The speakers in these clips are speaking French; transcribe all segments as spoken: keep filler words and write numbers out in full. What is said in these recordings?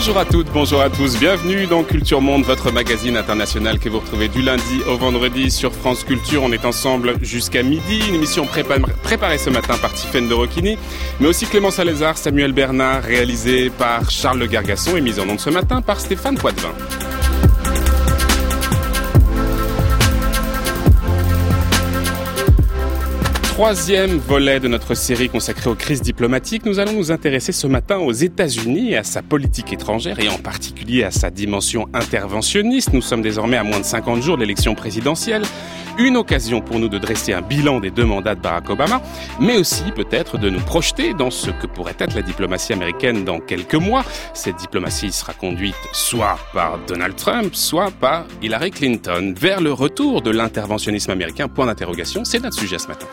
Bonjour à toutes, bonjour à tous, bienvenue dans Culture Monde, votre magazine international que vous retrouvez du lundi au vendredi sur France Culture. On est ensemble jusqu'à midi, une émission prépa- préparée ce matin par Tiffaine de Rocchini, mais aussi Clément Salézard, Samuel Bernard, réalisée par Charles Le Gargasson et mise en onde ce matin par Stéphane Poitvin. Troisième volet de notre série consacrée aux crises diplomatiques, nous allons nous intéresser ce matin aux États-Unis et à sa politique étrangère et en particulier à sa dimension interventionniste. Nous sommes désormais à moins de cinquante jours de l'élection présidentielle. Une occasion pour nous de dresser un bilan des deux mandats de Barack Obama, mais aussi peut-être de nous projeter dans ce que pourrait être la diplomatie américaine dans quelques mois. Cette diplomatie sera conduite soit par Donald Trump, soit par Hillary Clinton, vers le retour de l'interventionnisme américain. Point d'interrogation, c'est notre sujet ce matin.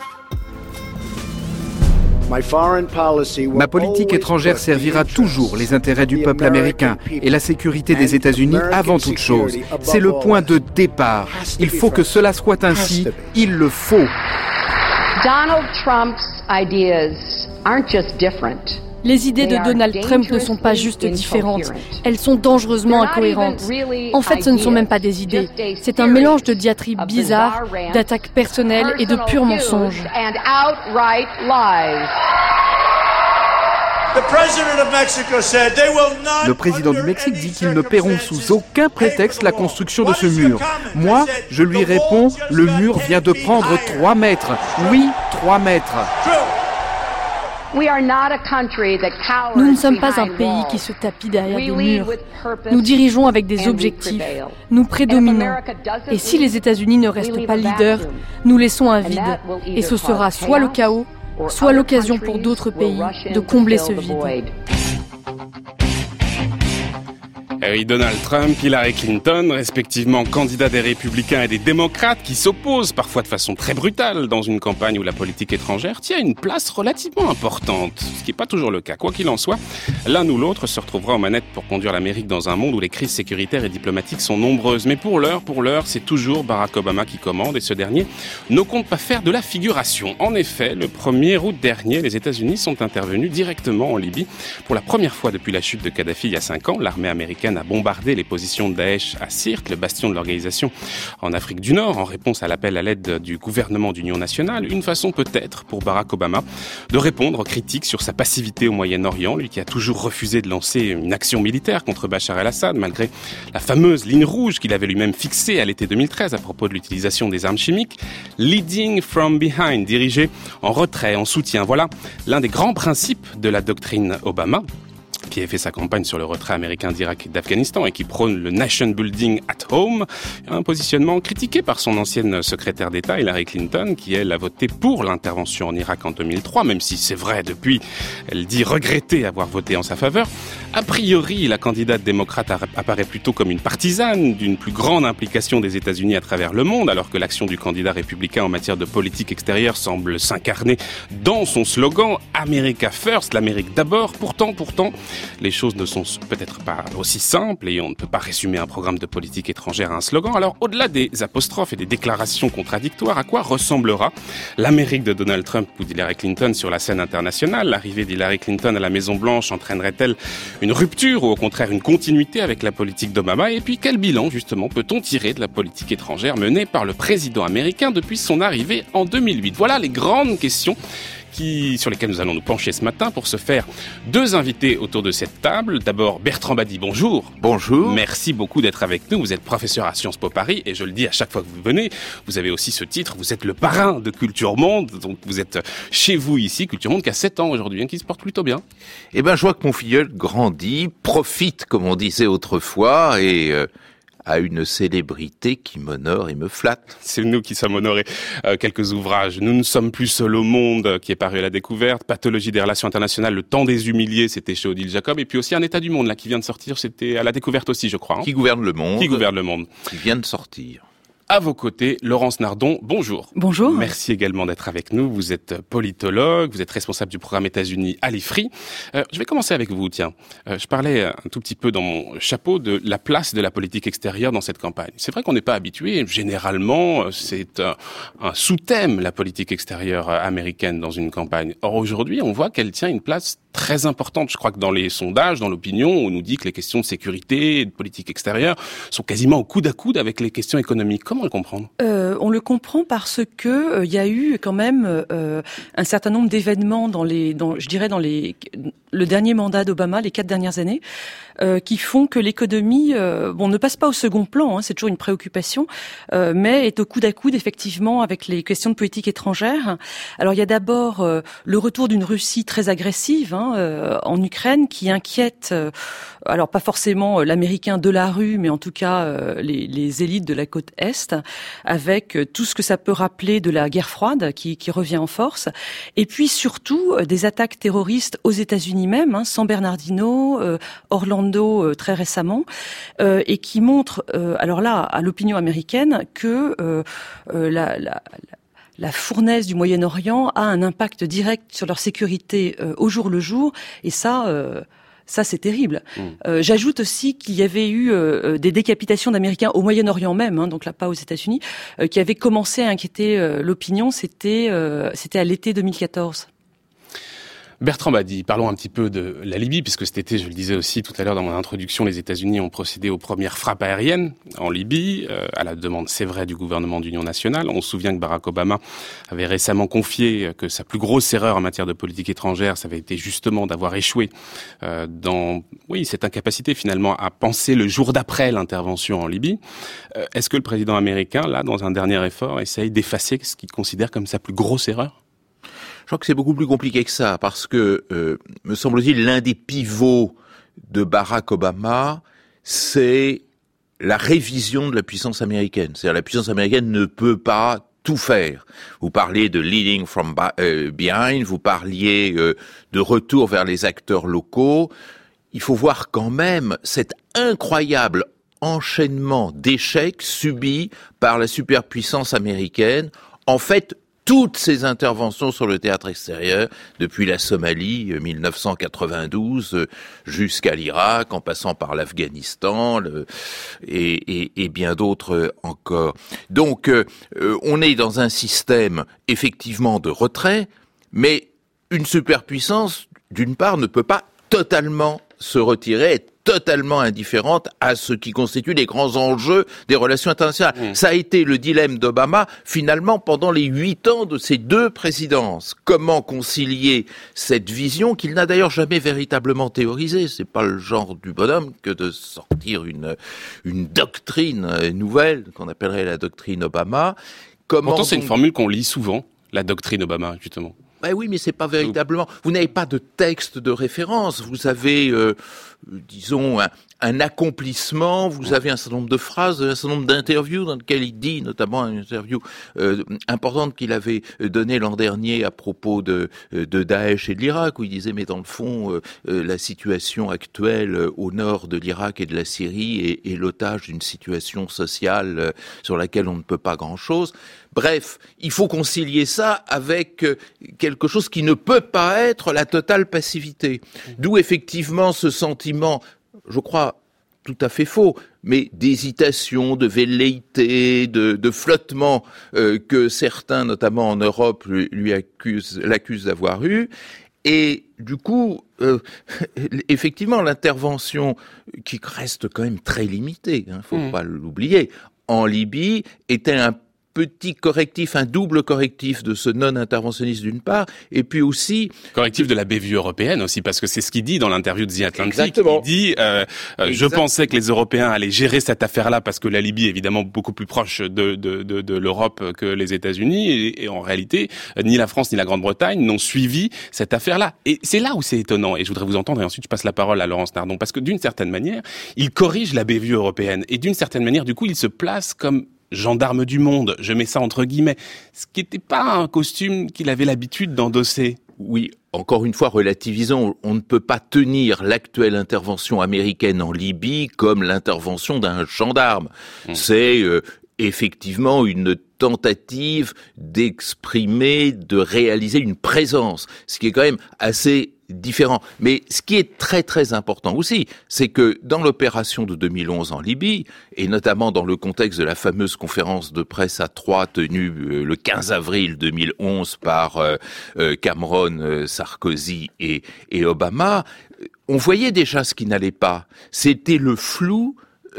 Ma politique étrangère servira toujours les intérêts du peuple américain et la sécurité des États-Unis avant toute chose. C'est le point de départ. Il faut que cela soit ainsi. Il le faut. Donald Trump's ideas aren't just different. Les idées de Donald Trump ne sont pas juste différentes, elles sont dangereusement incohérentes. En fait, ce ne sont même pas des idées, c'est un mélange de diatribes bizarres, d'attaques personnelles et de purs mensonges. Le président du Mexique dit qu'ils ne paieront sous aucun prétexte la construction de ce mur. Moi, je lui réponds, le mur vient de prendre trois mètres. Oui, trois mètres. Nous ne sommes pas un pays qui se tapit derrière des murs. Nous dirigeons avec des objectifs. Nous prédominons. Et si les États-Unis ne restent pas leaders, nous laissons un vide. Et ce sera soit le chaos, soit l'occasion pour d'autres pays de combler ce vide. Et oui, Donald Trump, Hillary Clinton, respectivement candidats des républicains et des démocrates qui s'opposent parfois de façon très brutale dans une campagne où la politique étrangère tient une place relativement importante, ce qui n'est pas toujours le cas. Quoi qu'il en soit, l'un ou l'autre se retrouvera aux manettes pour conduire l'Amérique dans un monde où les crises sécuritaires et diplomatiques sont nombreuses. Mais pour l'heure, pour l'heure, c'est toujours Barack Obama qui commande et ce dernier ne compte pas faire de la figuration. En effet, le premier août dernier, les États-Unis sont intervenus directement en Libye. Pour la première fois depuis la chute de Kadhafi il y a cinq ans, l'armée américaine a bombardé les positions de Daesh à Sirte, le bastion de l'organisation en Afrique du Nord, en réponse à l'appel à l'aide du gouvernement d'union nationale. Une façon peut-être pour Barack Obama de répondre aux critiques sur sa passivité au Moyen-Orient, lui qui a toujours refusé de lancer une action militaire contre Bachar el-Assad, malgré la fameuse ligne rouge qu'il avait lui-même fixée à l'été deux mille treize à propos de l'utilisation des armes chimiques. Leading from behind, dirigé en retrait, en soutien. Voilà l'un des grands principes de la doctrine Obama, qui a fait sa campagne sur le retrait américain d'Irak et d'Afghanistan et qui prône le nation building at home, un positionnement critiqué par son ancienne secrétaire d'État, Hillary Clinton, qui elle a voté pour l'intervention en Irak en deux mille trois, même si c'est vrai depuis, elle dit regretter avoir voté en sa faveur. A priori, la candidate démocrate apparaît plutôt comme une partisane d'une plus grande implication des États-Unis à travers le monde, alors que l'action du candidat républicain en matière de politique extérieure semble s'incarner dans son slogan « America First », l'Amérique d'abord. Pourtant, pourtant, les choses ne sont peut-être pas aussi simples et on ne peut pas résumer un programme de politique étrangère à un slogan. Alors, au-delà des apostrophes et des déclarations contradictoires, à quoi ressemblera l'Amérique de Donald Trump ou d'Hillary Clinton sur la scène internationale? L'arrivée d'Hillary Clinton à la Maison-Blanche entraînerait-elle une rupture ou au contraire une continuité avec la politique d'Obama? Et puis, quel bilan, justement, peut-on tirer de la politique étrangère menée par le président américain depuis son arrivée en deux mille huit? Voilà les grandes questions Qui, sur lesquels nous allons nous pencher ce matin pour se faire deux invités autour de cette table. D'abord, Bertrand Badi, bonjour. Bonjour. Merci beaucoup d'être avec nous. Vous êtes professeur à Sciences Po Paris et je le dis à chaque fois que vous venez, vous avez aussi ce titre, vous êtes le parrain de Culture Monde, donc vous êtes chez vous ici, Culture Monde qui a sept ans aujourd'hui, hein, qui se porte plutôt bien. Eh ben, je vois que mon filleul grandit, profite, comme on disait autrefois, et... Euh à une célébrité qui m'honore et me flatte. C'est nous qui sommes honorés. Euh, quelques ouvrages. Nous ne sommes plus seuls au monde, qui est paru à la Découverte. Pathologie des relations internationales, le temps des humiliés, c'était chez Odile Jacob. Et puis aussi Un état du monde, là, qui vient de sortir, c'était à la Découverte aussi, je crois. Hein. Qui gouverne le monde. Qui gouverne le monde. Qui vient de sortir. À vos côtés, Laurence Nardon, bonjour. Bonjour. Merci également d'être avec nous. Vous êtes politologue, vous êtes responsable du programme États-Unis à l'I F R I. Euh, je vais commencer avec vous, tiens. Euh, je parlais un tout petit peu dans mon chapeau de la place de la politique extérieure dans cette campagne. C'est vrai qu'on n'est pas habitué. Généralement, c'est un, un sous-thème, la politique extérieure américaine dans une campagne. Or, aujourd'hui, on voit qu'elle tient une place très importante. Je crois que dans les sondages, dans l'opinion, on nous dit que les questions de sécurité et de politique extérieure sont quasiment au coude à coude avec les questions économiques. Comment le comprendre ? euh, On le comprend parce que il euh, y a eu quand même euh, un certain nombre d'événements dans les, dans, je dirais dans les, le dernier mandat d'Obama, les quatre dernières années, euh, qui font que l'économie, euh, bon, ne passe pas au second plan. Hein, c'est toujours une préoccupation, euh, mais est au coude à coude effectivement avec les questions de politique étrangère. Alors il y a d'abord euh, le retour d'une Russie très agressive. Hein, Euh, en Ukraine, qui inquiète, euh, alors pas forcément euh, l'Américain de la rue, mais en tout cas euh, les, les élites de la côte Est, avec euh, tout ce que ça peut rappeler de la guerre froide qui, qui revient en force. Et puis surtout euh, des attaques terroristes aux États-Unis même, hein, San Bernardino, euh, Orlando euh, très récemment, euh, et qui montrent, euh, alors là, à l'opinion américaine, que euh, euh, la, la, la La fournaise du Moyen-Orient a un impact direct sur leur sécurité euh, au jour le jour, et ça, euh, ça c'est terrible. Mmh. Euh, j'ajoute aussi qu'il y avait eu euh, des décapitations d'Américains au Moyen-Orient même, hein, donc là pas aux États-Unis, euh, qui avaient commencé à inquiéter euh, l'opinion. C'était, euh, c'était à l'été deux mille quatorze. Bertrand Badi, parlons un petit peu de la Libye, puisque cet été, je le disais aussi tout à l'heure dans mon introduction, les États-Unis ont procédé aux premières frappes aériennes en Libye, euh, à la demande, c'est vrai, du gouvernement d'union nationale. On se souvient que Barack Obama avait récemment confié que sa plus grosse erreur en matière de politique étrangère, ça avait été justement d'avoir échoué euh, dans, oui, cette incapacité finalement à penser le jour d'après l'intervention en Libye. Euh, est-ce que le président américain, là, dans un dernier effort, essaye d'effacer ce qu'il considère comme sa plus grosse erreur ? Je crois que c'est beaucoup plus compliqué que ça, parce que, euh, me semble-t-il, l'un des pivots de Barack Obama, c'est la révision de la puissance américaine. C'est-à-dire la puissance américaine ne peut pas tout faire. Vous parliez de leading from behind, vous parliez euh, de retour vers les acteurs locaux. Il faut voir quand même cet incroyable enchaînement d'échecs subis par la superpuissance américaine. En fait, toutes ces interventions sur le théâtre extérieur, depuis la Somalie, mille neuf cent quatre-vingt-douze, jusqu'à l'Irak, en passant par l'Afghanistan, le, et, et, et bien d'autres encore. Donc, euh, on est dans un système, effectivement, de retrait, mais une superpuissance, d'une part, ne peut pas totalement se retirer, être totalement indifférente à ce qui constitue les grands enjeux des relations internationales. Mmh. Ça a été le dilemme d'Obama, finalement, pendant les huit ans de ses deux présidences. Comment concilier cette vision qu'il n'a d'ailleurs jamais véritablement théorisée? C'est pas le genre du bonhomme que de sortir une, une doctrine nouvelle, qu'on appellerait la doctrine Obama. Comment Pourtant, c'est donc... une formule qu'on lit souvent, la doctrine Obama, justement. Ben oui, mais c'est pas véritablement. Vous n'avez pas de texte de référence. Vous avez, euh, disons, un, un accomplissement. Vous avez un certain nombre de phrases, un certain nombre d'interviews dans lesquelles il dit, notamment une interview euh, importante qu'il avait donnée l'an dernier à propos de, de Daesh et de l'Irak, où il disait, mais dans le fond, euh, la situation actuelle au nord de l'Irak et de la Syrie est, est l'otage d'une situation sociale sur laquelle on ne peut pas grand-chose. Bref, il faut concilier ça avec quelque chose qui ne peut pas être la totale passivité. D'où effectivement ce sentiment, je crois, tout à fait faux, mais d'hésitation, de velléité, de, de flottement euh, que certains, notamment en Europe, lui, lui accusent, l'accusent d'avoir eu. Et du coup, euh, effectivement, l'intervention, qui reste quand même très limitée, hein, faut mmh. pas l'oublier, en Libye, était un petit correctif, un double correctif de ce non-interventionnisme d'une part, et puis aussi... Correctif de la bévue européenne aussi, parce que c'est ce qu'il dit dans l'interview de The Atlantic. Exactement. Il dit, euh, euh, je pensais que les Européens allaient gérer cette affaire-là, parce que la Libye est évidemment beaucoup plus proche de, de, de, de l'Europe que les États-Unis, et, et en réalité, ni la France ni la Grande-Bretagne n'ont suivi cette affaire-là. Et c'est là où c'est étonnant, et je voudrais vous entendre, et ensuite je passe la parole à Laurence Nardon, parce que d'une certaine manière, il corrige la bévue européenne, et d'une certaine manière, du coup, il se place comme gendarme du monde, je mets ça entre guillemets, ce qui n'était pas un costume qu'il avait l'habitude d'endosser. Oui, encore une fois, relativisons, on ne peut pas tenir l'actuelle intervention américaine en Libye comme l'intervention d'un gendarme. Mmh. C'est euh, effectivement une tentative d'exprimer, de réaliser une présence, ce qui est quand même assez différent. Mais ce qui est très très important aussi, c'est que dans l'opération de deux mille onze en Libye, et notamment dans le contexte de la fameuse conférence de presse à Troyes tenue euh, le quinze avril deux mille onze par euh, euh, Cameron, euh, Sarkozy et, et Obama, on voyait déjà ce qui n'allait pas. C'était le flou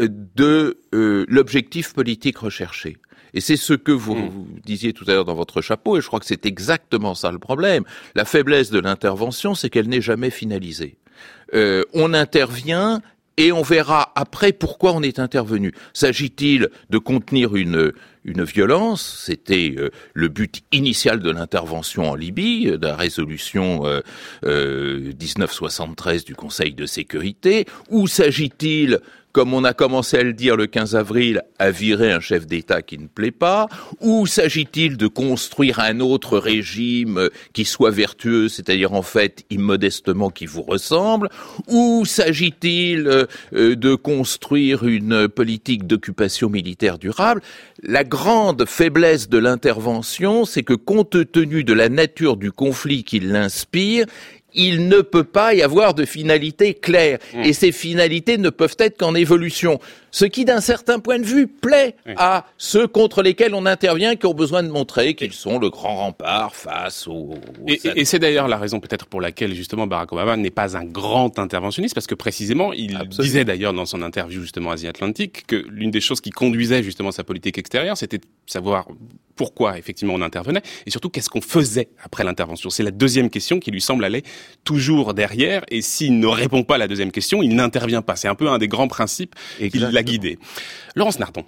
de euh, l'objectif politique recherché. Et c'est ce que vous, mmh. vous disiez tout à l'heure dans votre chapeau, et je crois que c'est exactement ça le problème. La faiblesse de l'intervention, c'est qu'elle n'est jamais finalisée. Euh, on intervient et on verra après pourquoi on est intervenu. S'agit-il de contenir une une violence? C'était euh, le but initial de l'intervention en Libye, de la résolution euh, euh, dix-neuf soixante-treize du Conseil de sécurité. Ou s'agit-il, comme on a commencé à le dire le quinze avril, à virer un chef d'État qui ne plaît pas? Ou s'agit-il de construire un autre régime qui soit vertueux, c'est-à-dire en fait immodestement qui vous ressemble? Ou s'agit-il euh, de construire une politique d'occupation militaire durable? La grande faiblesse de l'intervention, c'est que compte tenu de la nature du conflit qui l'inspire, il ne peut pas y avoir de finalité claire. Mmh. Et ces finalités ne peuvent être qu'en évolution. Ce qui, d'un certain point de vue, plaît mmh. à ceux contre lesquels on intervient, qui ont besoin de montrer qu'ils sont le grand rempart face aux... aux et, et, et c'est d'ailleurs la raison peut-être pour laquelle, justement, Barack Obama n'est pas un grand interventionniste, parce que précisément, il Absolument. disait d'ailleurs dans son interview, justement, Asie-Atlantique, que l'une des choses qui conduisait, justement, sa politique extérieure, c'était de savoir pourquoi, effectivement, on intervenait, et surtout, qu'est-ce qu'on faisait après l'intervention. C'est la deuxième question qui lui semble aller toujours derrière, et s'il ne répond pas à la deuxième question, il n'intervient pas. C'est un peu un des grands principes qui l'a guidé. Laurence Nardon.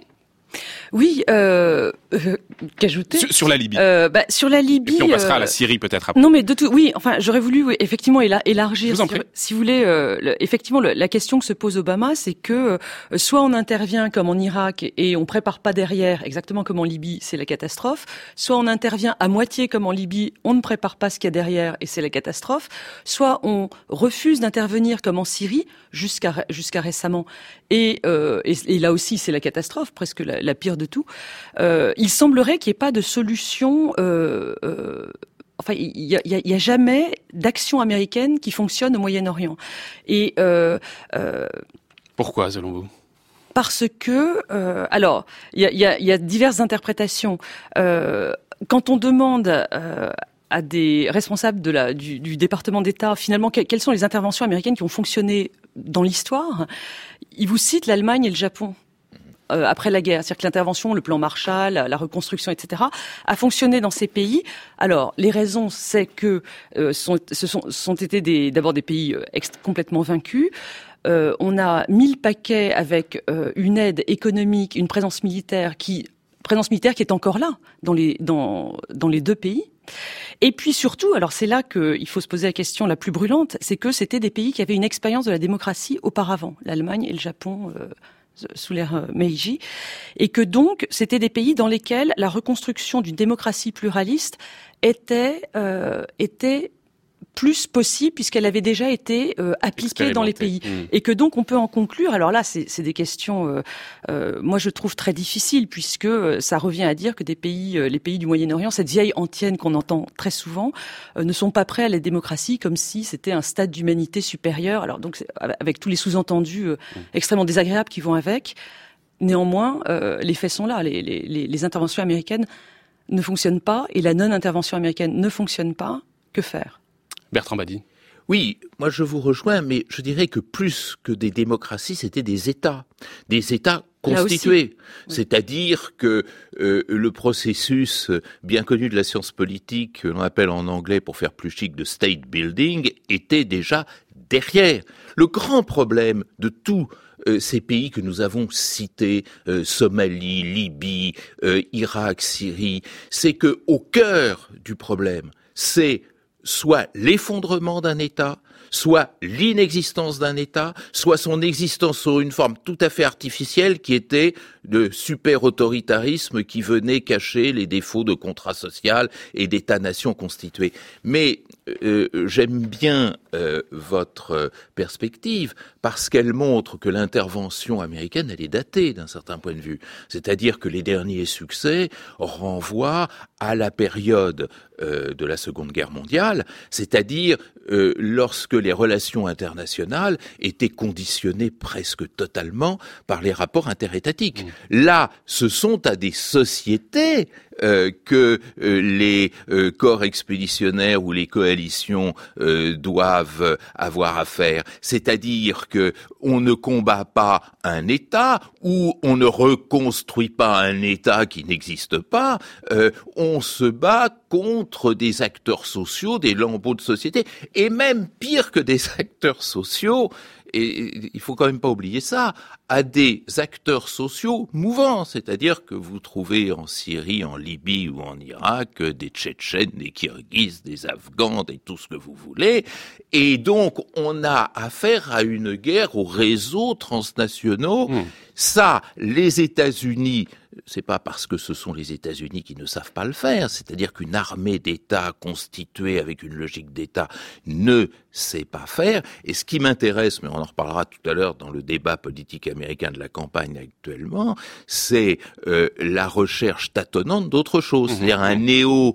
Oui, euh, euh, qu'ajouter sur, sur la Libye. Euh, bah, sur la Libye. Et puis on passera euh, à la Syrie peut-être après. Non, mais de tout. Oui, enfin, j'aurais voulu oui, effectivement élargir. Si, si vous voulez, euh, le, effectivement, le, la question que se pose Obama, c'est que euh, soit on intervient comme en Irak et, et on prépare pas derrière, exactement comme en Libye, c'est la catastrophe. Soit on intervient à moitié comme en Libye, on ne prépare pas ce qu'il y a derrière et c'est la catastrophe. Soit on refuse d'intervenir comme en Syrie jusqu'à jusqu'à récemment et, euh, et, et là aussi c'est la catastrophe, presque la, la pire de tout. Euh, il semblerait qu'il n'y ait pas de solution. Euh, euh, enfin, il y a, y a jamais d'action américaine qui fonctionne au Moyen-Orient. Et euh, euh, pourquoi, selon vous? Parce que, euh, alors, il y a, y, a, y a diverses interprétations. Euh, quand on demande euh, à des responsables de la, du, du département d'État, finalement, que, quelles sont les interventions américaines qui ont fonctionné dans l'histoire, ils vous citent l'Allemagne et le Japon. Euh, après la guerre, c'est-à-dire que l'intervention, le plan Marshall, la, la reconstruction, et cetera, a fonctionné dans ces pays. Alors, les raisons, c'est que euh, sont, ce sont, sont été des, d'abord des pays euh, ext- complètement vaincus. Euh, on a mis le paquet avec euh, une aide économique, une présence militaire qui, présence militaire qui est encore là dans les dans dans les deux pays. Et puis surtout, alors c'est là qu'il faut se poser la question la plus brûlante, c'est que c'était des pays qui avaient une expérience de la démocratie auparavant, l'Allemagne et le Japon. Euh, sous l'ère Meiji, et que donc c'était des pays dans lesquels la reconstruction d'une démocratie pluraliste était euh, était plus possible puisqu'elle avait déjà été euh, appliquée dans les pays. Mmh. Et que donc on peut en conclure, alors là c'est, c'est des questions, euh, euh, moi je trouve très difficiles puisque euh, ça revient à dire que des pays, euh, les pays du Moyen-Orient, cette vieille antienne qu'on entend très souvent, euh, ne sont pas prêts à la démocratie comme si c'était un stade d'humanité supérieur. Alors donc c'est, avec tous les sous-entendus euh, mmh. extrêmement désagréables qui vont avec, néanmoins euh, les faits sont là, les, les, les, les interventions américaines ne fonctionnent pas et la non-intervention américaine ne fonctionne pas, que faire ? Bertrand Badi. Oui, moi je vous rejoins, mais je dirais que plus que des démocraties, c'était des États, des États constitués. Oui. C'est-à-dire que euh, le processus bien connu de la science politique, que l'on appelle en anglais, pour faire plus chic, de state building, était déjà derrière. Le grand problème de tous euh, ces pays que nous avons cités, euh, Somalie, Libye, euh, Irak, Syrie, c'est que au cœur du problème, c'est soit l'effondrement d'un État, soit l'inexistence d'un État, soit son existence sur une forme tout à fait artificielle qui était de super-autoritarisme qui venait cacher les défauts de contrat social et d'État-nation constitué. Mais euh, j'aime bien euh, votre perspective parce qu'elle montre que l'intervention américaine, elle est datée d'un certain point de vue. C'est-à-dire que les derniers succès renvoient à la période euh, de la Seconde Guerre mondiale, c'est-à-dire euh, lorsque les relations internationales étaient conditionnées presque totalement par les rapports interétatiques. Mmh. Là, ce sont à des sociétés euh, que euh, les euh, corps expéditionnaires ou les coalitions euh, doivent avoir affaire. C'est-à-dire que on ne combat pas un État ou on ne reconstruit pas un État qui n'existe pas. Euh, on se bat contre des acteurs sociaux, des lambeaux de société, et même pire que des acteurs sociaux, et il faut quand même pas oublier ça, à des acteurs sociaux mouvants, c'est-à-dire que vous trouvez en Syrie, en Libye ou en Irak des Tchétchènes, des Kirghizes, des Afghans, des tout ce que vous voulez, et donc on a affaire à une guerre aux réseaux transnationaux. Mmh. Ça, les États-Unis, c'est pas parce que ce sont les États-Unis qui ne savent pas le faire, c'est-à-dire qu'une armée d'État constituée avec une logique d'État ne sait pas faire. Et ce qui m'intéresse, mais on en reparlera tout à l'heure dans le débat politique américain de la campagne actuellement, c'est euh, la recherche tâtonnante d'autre chose, mmh. c'est-à-dire un néo,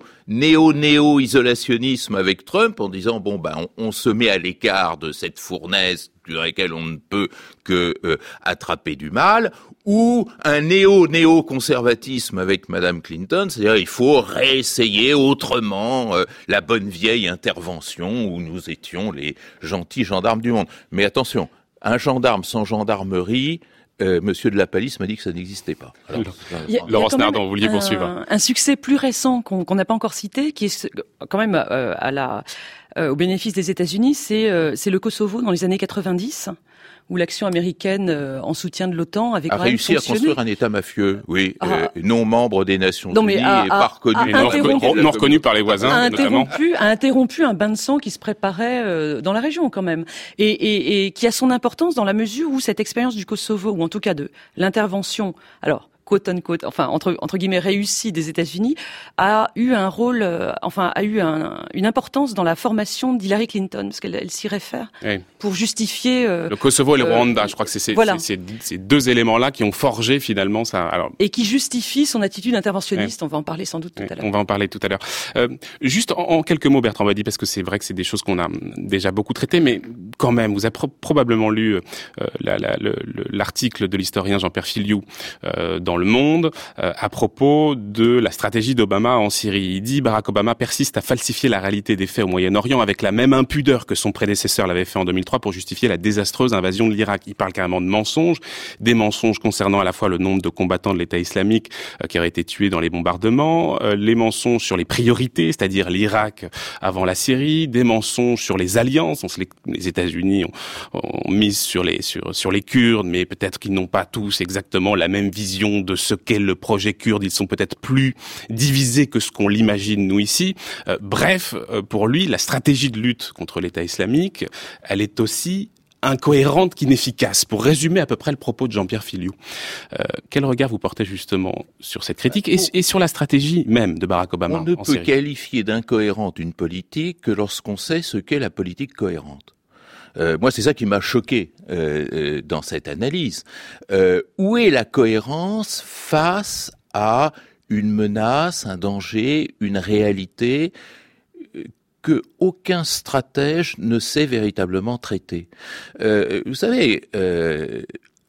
néo-néo-isolationnisme avec Trump en disant bon ben on, on se met à l'écart de cette fournaise dans laquelle on ne peut que euh, attraper du mal, ou un néo-néo-conservatisme avec Madame Clinton, c'est-à-dire il faut réessayer autrement euh, la bonne vieille intervention où nous étions les gentils gendarmes du monde. Mais attention, un gendarme sans gendarmerie, Euh, Monsieur de la Palisse m'a dit que ça n'existait pas. Alors, il y a, Laurence Nardon, vous vouliez un, poursuivre. Un succès plus récent qu'on qu'on n'a pas encore cité, qui est quand même euh, à la, euh, au bénéfice des États-Unis, c'est euh, c'est le Kosovo dans les années quatre-vingt-dix, où l'action américaine euh, en soutien de l'OTAN avait a quand même réussi fonctionné. à construire un État mafieux, oui, ah, euh, non membre des Nations non, mais Unies à, et pas reconnu, et non, reconnu, non reconnu par les voisins, a notamment. interrompu, a interrompu un bain de sang qui se préparait euh, dans la région quand même, et, et, et qui a son importance dans la mesure où cette expérience du Kosovo, ou en tout cas de l'intervention, alors quote unquote, enfin entre entre guillemets réussie des États-Unis, a eu un rôle, euh, enfin a eu un, une importance dans la formation d'Hillary Clinton, parce qu'elle elle s'y réfère oui. pour justifier euh, le Kosovo et le euh, Rwanda. Je crois que c'est ces, voilà. ces, ces deux éléments-là qui ont forgé finalement ça. Alors et qui justifie son attitude interventionniste. Oui. On va en parler sans doute tout oui, à l'heure. On va en parler tout à l'heure. Euh, juste en, en quelques mots, Bertrand Badi, parce que c'est vrai que c'est des choses qu'on a déjà beaucoup traitées, mais quand même, vous avez pro- probablement lu euh, la, la, le, l'article de l'historien Jean-Pierre Filiou euh, dans Le Monde. Euh, à propos de la stratégie d'Obama en Syrie. Il dit Barack Obama persiste à falsifier la réalité des faits au Moyen-Orient avec la même impudeur que son prédécesseur l'avait fait en deux mille trois pour justifier la désastreuse invasion de l'Irak. Il parle carrément de mensonges, des mensonges concernant à la fois le nombre de combattants de l'État islamique euh, qui auraient été tués dans les bombardements, euh, les mensonges sur les priorités, c'est-à-dire l'Irak avant la Syrie, des mensonges sur les alliances. On se les, les États-Unis ont, ont mis sur les sur sur les Kurdes, mais peut-être qu'ils n'ont pas tous exactement la même vision de ce qu'est le projet kurde, ils sont peut-être plus divisés que ce qu'on l'imagine nous ici. Euh, bref, euh, pour lui, la stratégie de lutte contre l'État islamique, elle est aussi incohérente qu'inefficace. Pour résumer à peu près le propos de Jean-Pierre Filiou, euh, quel regard vous portez justement sur cette critique et, et sur la stratégie même de Barack Obama en Syrie ? On ne peut qualifier d'incohérente une politique que lorsqu'on sait ce qu'est la politique cohérente. Euh, moi, c'est ça qui m'a choqué euh, euh, dans cette analyse. Euh, où est la cohérence face à une menace, un danger, une réalité euh, que aucun stratège ne sait véritablement traiter. Euh, vous savez, euh,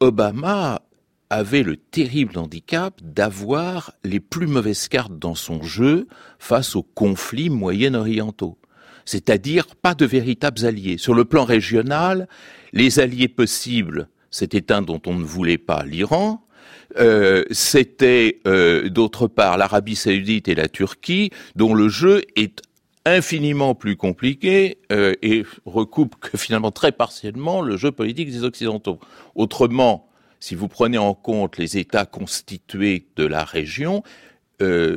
Obama avait le terrible handicap d'avoir les plus mauvaises cartes dans son jeu face aux conflits moyen-orientaux. C'est-à-dire pas de véritables alliés. Sur le plan régional, les alliés possibles, c'était un dont on ne voulait pas, l'Iran, euh, c'était euh, d'autre part l'Arabie Saoudite et la Turquie, dont le jeu est infiniment plus compliqué euh, et recoupe que finalement très partiellement le jeu politique des Occidentaux. Autrement, si vous prenez en compte les États constitués de la région, euh,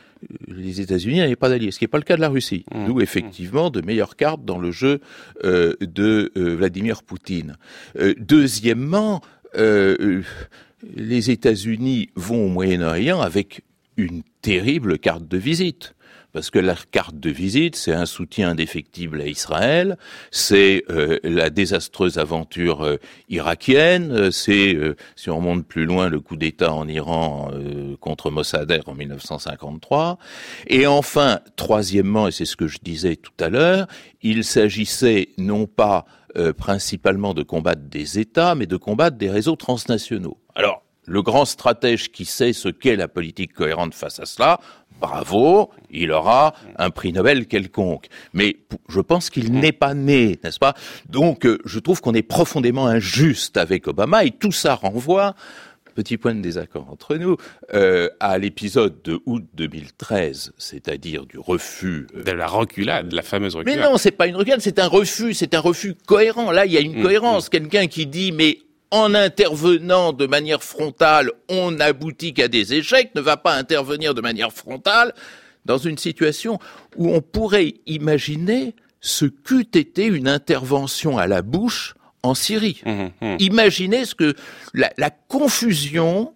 les États-Unis n'avaient pas d'alliés, ce qui n'est pas le cas de la Russie. Mmh. D'où effectivement de meilleures cartes dans le jeu euh, de euh, Vladimir Poutine. Euh, deuxièmement, euh, les États-Unis vont au Moyen-Orient avec une terrible carte de visite. parce que la carte de visite, c'est un soutien indéfectible à Israël, c'est euh, la désastreuse aventure euh, irakienne, c'est, euh, si on remonte plus loin, le coup d'État en Iran euh, contre Mossadegh en mille neuf cent cinquante-trois. Et enfin, troisièmement, et c'est ce que je disais tout à l'heure, il s'agissait non pas euh, principalement de combattre des États, mais de combattre des réseaux transnationaux. Alors, le grand stratège qui sait ce qu'est la politique cohérente face à cela, bravo, il aura un prix Nobel quelconque. Mais je pense qu'il n'est pas né, n'est-ce pas? Donc, euh, je trouve qu'on est profondément injuste avec Obama, et tout ça renvoie, petit point de désaccord entre nous, euh, à l'épisode de août deux mille treize, c'est-à-dire du refus... Euh... De la reculade, la fameuse reculade. Mais non, c'est pas une reculade, c'est un refus, c'est un refus cohérent. Là, il y a une mmh, cohérence. Mmh. Quelqu'un qui dit, mais... en intervenant de manière frontale, on n'aboutit qu'à des échecs, ne va pas intervenir de manière frontale dans une situation où on pourrait imaginer ce qu'eût été une intervention à la Bush en Syrie. Mmh, mmh. Imaginez ce que la, la confusion,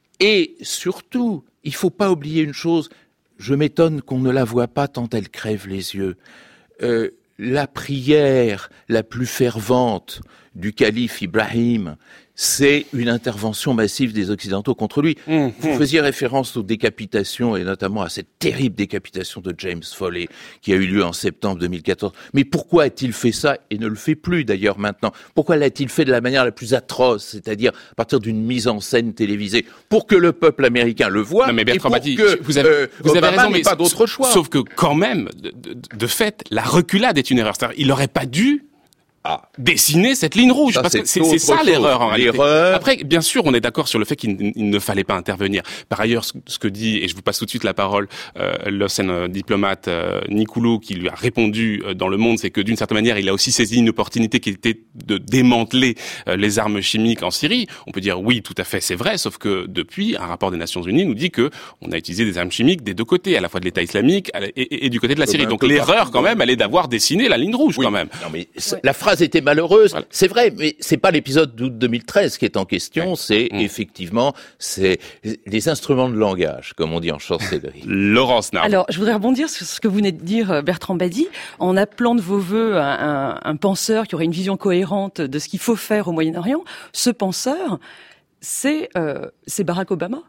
et surtout, il faut pas oublier une chose, je m'étonne qu'on ne la voit pas tant elle crève les yeux. Euh, la prière la plus fervente du calife Ibrahim, c'est une intervention massive des Occidentaux contre lui. Mmh, Vous mmh. faisiez référence aux décapitations, et notamment à cette terrible décapitation de James Foley, qui a eu lieu en septembre deux mille quatorze. Mais pourquoi a-t-il fait ça, et ne le fait plus d'ailleurs maintenant? Pourquoi l'a-t-il fait de la manière la plus atroce, c'est-à-dire à partir d'une mise en scène télévisée, pour que le peuple américain le voie, non, mais et pour Badi, que vous avez, euh, vous avez Obama raison, n'ait mais pas d'autre choix. Sauf que quand même, de, de, de fait, la reculade est une erreur. C'est-à-dire, il n'aurait pas dû Ah. dessiner cette ligne rouge, ça, parce c'est que c'est, c'est ça chose. l'erreur en réalité. L'erreur. Après, bien sûr, on est d'accord sur le fait qu'il il ne fallait pas intervenir. Par ailleurs, ce, ce que dit, et je vous passe tout de suite la parole, euh, l'ancien diplomate euh, Nicoulot, qui lui a répondu euh, dans Le Monde, c'est que d'une certaine manière, il a aussi saisi une opportunité qui était de démanteler euh, les armes chimiques en Syrie. On peut dire oui, tout à fait, c'est vrai, sauf que depuis, un rapport des Nations Unies nous dit que on a utilisé des armes chimiques des deux côtés, à la fois de l'État islamique et, et, et du côté de la Syrie. Donc l'erreur, quand même, elle est d'avoir dessiné la ligne rouge, oui. quand même. Non, mais ouais. La phrase était malheureuse. Voilà. C'est vrai, mais c'est pas l'épisode d'août deux mille treize qui est en question, ouais. c'est mmh. effectivement, c'est les instruments de langage, comme on dit en chancellerie. Laurence Nard. Alors, je voudrais rebondir sur ce que vous venez de dire, Bertrand Badi, en appelant de vos voeux un, un, un penseur qui aurait une vision cohérente de ce qu'il faut faire au Moyen-Orient. Ce penseur, c'est, euh, c'est Barack Obama.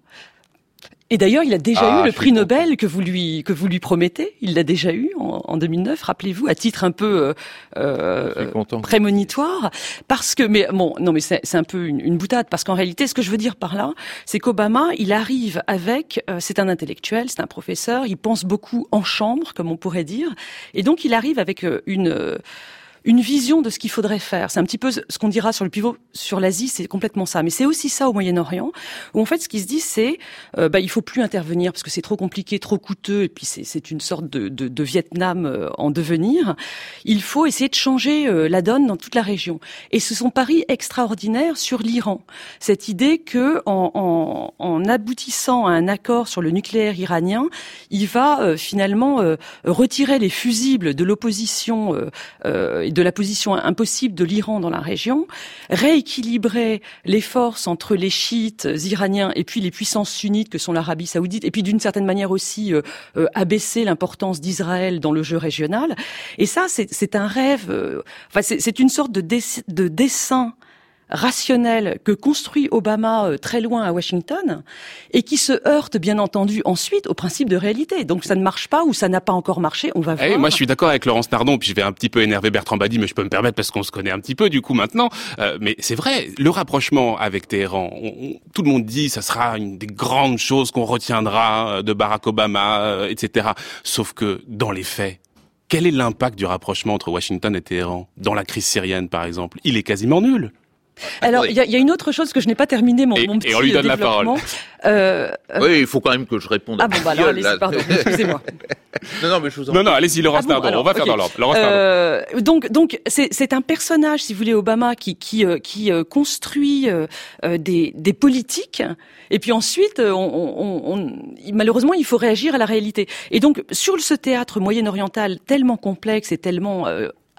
Et d'ailleurs, il a déjà ah, eu le prix Nobel que vous lui que vous lui promettez. Il l'a déjà eu en, en deux mille neuf, rappelez-vous, à titre un peu euh, prémonitoire, parce que mais bon, non mais c'est, c'est un peu une, une boutade, parce qu'en réalité, ce que je veux dire par là, c'est qu'Obama, il arrive avec, euh, c'est un intellectuel, c'est un professeur, il pense beaucoup en chambre, comme on pourrait dire, et donc il arrive avec une euh, une vision de ce qu'il faudrait faire. C'est un petit peu ce qu'on dira sur le pivot sur l'Asie, c'est complètement ça. Mais c'est aussi ça au Moyen-Orient, où en fait ce qui se dit, c'est euh, bah il faut plus intervenir parce que c'est trop compliqué, trop coûteux, et puis c'est, c'est une sorte de, de, de Vietnam euh, en devenir. Il faut essayer de changer euh, la donne dans toute la région. Et ce sont paris extraordinaires sur l'Iran. Cette idée que en, en, en aboutissant à un accord sur le nucléaire iranien, il va euh, finalement euh, retirer les fusibles de l'opposition euh, euh, de la position impossible de l'Iran dans la région, rééquilibrer les forces entre les chiites iraniens et puis les puissances sunnites que sont l'Arabie saoudite, et puis d'une certaine manière aussi euh, euh, abaisser l'importance d'Israël dans le jeu régional. Et ça, c'est, c'est un rêve, euh, enfin c'est, c'est une sorte de, dess- de dessin rationnel que construit Obama euh, très loin à Washington et qui se heurte bien entendu ensuite au principe de réalité. Donc ça ne marche pas ou ça n'a pas encore marché, on va voir. Hey, moi je suis d'accord avec Laurence Nardon, puis je vais un petit peu énerver Bertrand Badi, mais je peux me permettre parce qu'on se connaît un petit peu du coup maintenant. Euh, mais c'est vrai, le rapprochement avec Téhéran, on, on, tout le monde dit ça sera une des grandes choses qu'on retiendra de Barack Obama, euh, et cetera. Sauf que dans les faits, quel est l'impact du rapprochement entre Washington et Téhéran dans la crise syrienne par exemple? Il est quasiment nul. Alors, il y a, y a une autre chose que je n'ai pas terminé, mon, et, mon petit et on lui donne développement. La parole. Euh, euh... Oui, il faut quand même que je réponde. Ah bon, bah alors, allez-y, pardon, excusez-moi. non, non, mais je vous en Non, non, allez-y, Laurence ah bon, Nardon, alors, on va okay. faire dans l'ordre. Laurence euh, Nardon. Donc, donc, c'est, c'est un personnage, si vous voulez, Obama, qui, qui, euh, qui euh, construit euh, des, des politiques. Et puis ensuite, on, on, on, malheureusement, il faut réagir à la réalité. Et donc, sur ce théâtre moyen-oriental tellement complexe et tellement euh,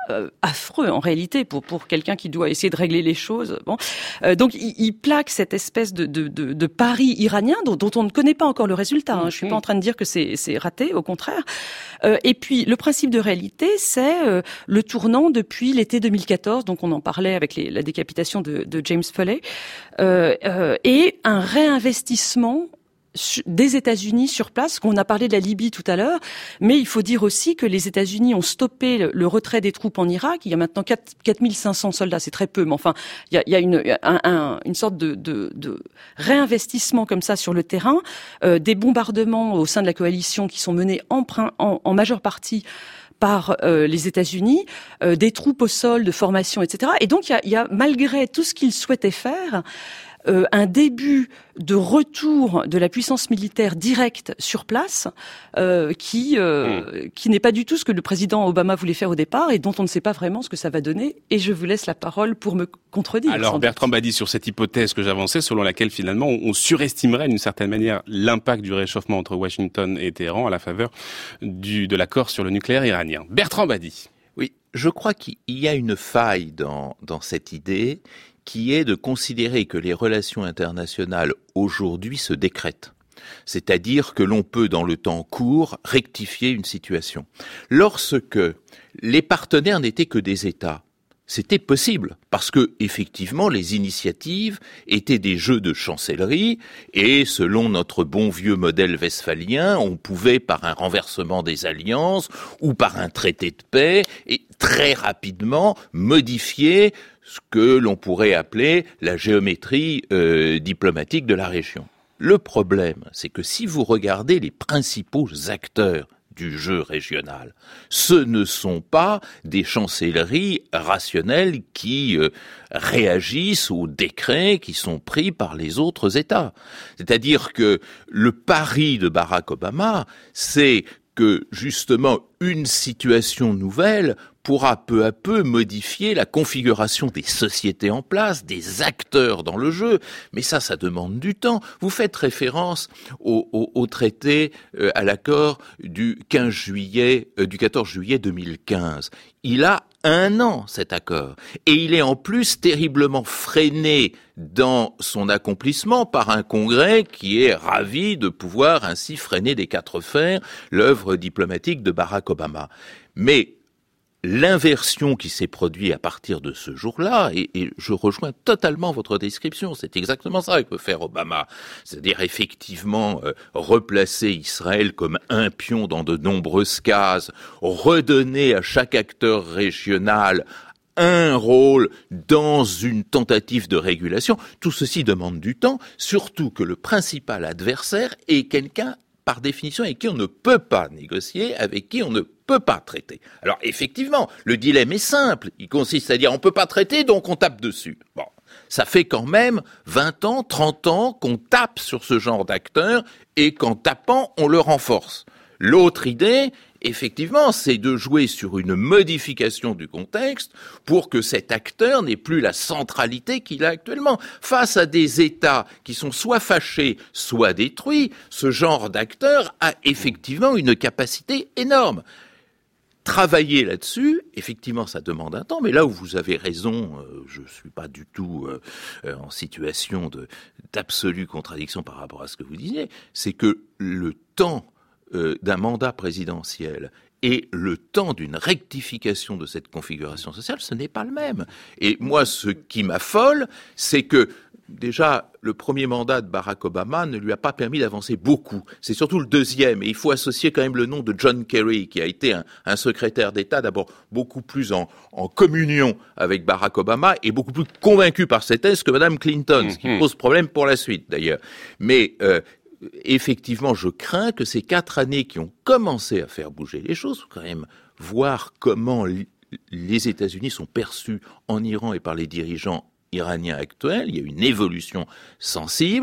euh, affreux en réalité pour pour quelqu'un qui doit essayer de régler les choses. Bon, euh, donc il, il plaque cette espèce de de de, de pari iranien dont, dont on ne connaît pas encore le résultat. Hein. Je suis pas en train de dire que c'est c'est raté, au contraire. Euh, et puis le principe de réalité, c'est euh, le tournant depuis l'été deux mille quatorze. Donc on en parlait avec les, la décapitation de, de James Foley, euh, euh, et un réinvestissement des États-Unis sur place. On a parlé de la Libye tout à l'heure, mais il faut dire aussi que les États-Unis ont stoppé le, le retrait des troupes en Irak. Il y a maintenant quatre mille cinq cents soldats, c'est très peu, mais enfin, il y a, il y a une, un, un, une sorte de, de, de réinvestissement comme ça sur le terrain, euh, des bombardements au sein de la coalition qui sont menés en, en, en majeure partie par euh, les États-Unis, euh, des troupes au sol, de formation, et cetera. Et donc, il y a, il y a malgré tout ce qu'ils souhaitaient faire, Euh, un début de retour de la puissance militaire directe sur place, euh, qui euh, mmh. qui n'est pas du tout ce que le président Obama voulait faire au départ et dont on ne sait pas vraiment ce que ça va donner. Et je vous laisse la parole pour me contredire. Alors Bertrand Badi, sur cette hypothèse que j'avançais, selon laquelle finalement on surestimerait d'une certaine manière l'impact du réchauffement entre Washington et Téhéran à la faveur du de l'accord sur le nucléaire iranien. Bertrand Badi. Oui, je crois qu'il y a une faille dans dans cette idée, qui est de considérer que les relations internationales aujourd'hui se décrètent. C'est-à-dire que l'on peut, dans le temps court, rectifier une situation. Lorsque les partenaires n'étaient que des États, c'était possible, parce que, effectivement, les initiatives étaient des jeux de chancellerie, et selon notre bon vieux modèle westphalien, on pouvait, par un renversement des alliances, ou par un traité de paix, et très rapidement modifier ce que l'on pourrait appeler la géométrie euh, diplomatique de la région. Le problème, c'est que si vous regardez les principaux acteurs du jeu régional, ce ne sont pas des chancelleries rationnelles qui euh, réagissent aux décrets qui sont pris par les autres États. C'est-à-dire que le pari de Barack Obama, c'est que justement une situation nouvelle pourra peu à peu modifier la configuration des sociétés en place, des acteurs dans le jeu. Mais ça, ça demande du temps. Vous faites référence au, au, au traité, euh, à l'accord du quinze juillet, euh, du quatorze juillet deux mille quinze. Il a un an, cet accord. Et il est en plus terriblement freiné dans son accomplissement par un Congrès qui est ravi de pouvoir ainsi freiner des quatre fers l'œuvre diplomatique de Barack Obama. Mais l'inversion qui s'est produite à partir de ce jour-là, et, et je rejoins totalement votre description, c'est exactement ça que peut faire Obama, c'est-à-dire effectivement euh, replacer Israël comme un pion dans de nombreuses cases, redonner à chaque acteur régional un rôle dans une tentative de régulation. Tout ceci demande du temps, surtout que le principal adversaire est quelqu'un par définition avec qui on ne peut pas négocier, avec qui on ne peut pas traiter. Alors effectivement, le dilemme est simple, il consiste à dire on peut pas traiter donc on tape dessus. Bon, ça fait quand même vingt ans, trente ans qu'on tape sur ce genre d'acteurs et qu'en tapant on le renforce. L'autre idée, effectivement, c'est de jouer sur une modification du contexte pour que cet acteur n'ait plus la centralité qu'il a actuellement. Face à des États qui sont soit fâchés, soit détruits, ce genre d'acteur a effectivement une capacité énorme. Travailler là-dessus, effectivement, ça demande un temps, mais là où vous avez raison, euh, je suis pas du tout euh, euh, en situation de, d'absolue contradiction par rapport à ce que vous disiez, c'est que le temps euh, d'un mandat présidentiel et le temps d'une rectification de cette configuration sociale, ce n'est pas le même. Et moi, ce qui m'affole, c'est que déjà, le premier mandat de Barack Obama ne lui a pas permis d'avancer beaucoup. C'est surtout le deuxième. Et il faut associer quand même le nom de John Kerry, qui a été un, un secrétaire d'État d'abord beaucoup plus en, en communion avec Barack Obama et beaucoup plus convaincu par cette thèse que Madame Clinton, mmh, ce qui pose problème pour la suite d'ailleurs. Mais euh, effectivement, je crains que ces quatre années qui ont commencé à faire bouger les choses, quand même voir comment les États-Unis sont perçus en Iran et par les dirigeants iraniens actuels, il y a une évolution sensible.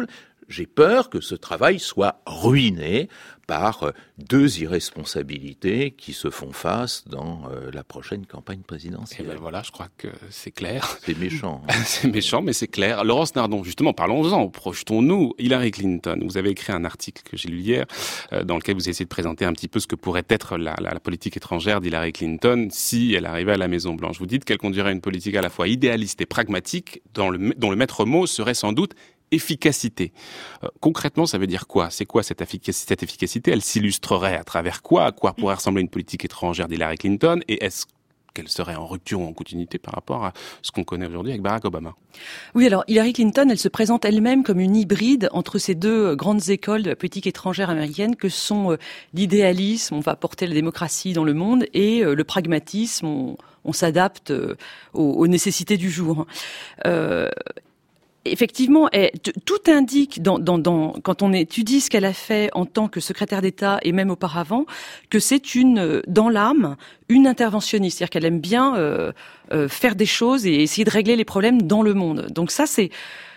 j'ai peur que ce travail soit ruiné par deux irresponsabilités qui se font face dans euh, la prochaine campagne présidentielle. Et ben voilà, je crois que c'est clair. C'est méchant. Hein. C'est méchant, mais c'est clair. Laurence Nardon, justement, parlons-en, projetons-nous. Hillary Clinton, vous avez écrit un article que j'ai lu hier, euh, dans lequel vous essayez de présenter un petit peu ce que pourrait être la, la, la politique étrangère d'Hillary Clinton si elle arrivait à la Maison-Blanche. Vous dites qu'elle conduirait une politique à la fois idéaliste et pragmatique, dont le, dont le maître mot serait sans doute efficacité. Euh, concrètement, ça veut dire quoi ? C'est quoi cette, effic- cette efficacité ? Elle s'illustrerait à travers quoi ? À quoi pourrait ressembler une politique étrangère d'Hillary Clinton ? Et est-ce qu'elle serait en rupture ou en continuité par rapport à ce qu'on connaît aujourd'hui avec Barack Obama ? Oui, alors Hillary Clinton, elle se présente elle-même comme une hybride entre ces deux grandes écoles de la politique étrangère américaine que sont euh, l'idéalisme, on va porter la démocratie dans le monde, et euh, le pragmatisme, on, on s'adapte euh, aux, aux nécessités du jour. Euh, Effectivement, tout indique, dans, dans, dans, quand on étudie ce qu'elle a fait en tant que secrétaire d'État et même auparavant, que c'est une, dans l'âme, une interventionniste, c'est-à-dire qu'elle aime bien euh, euh, faire des choses et essayer de régler les problèmes dans le monde. Donc ça, c'est,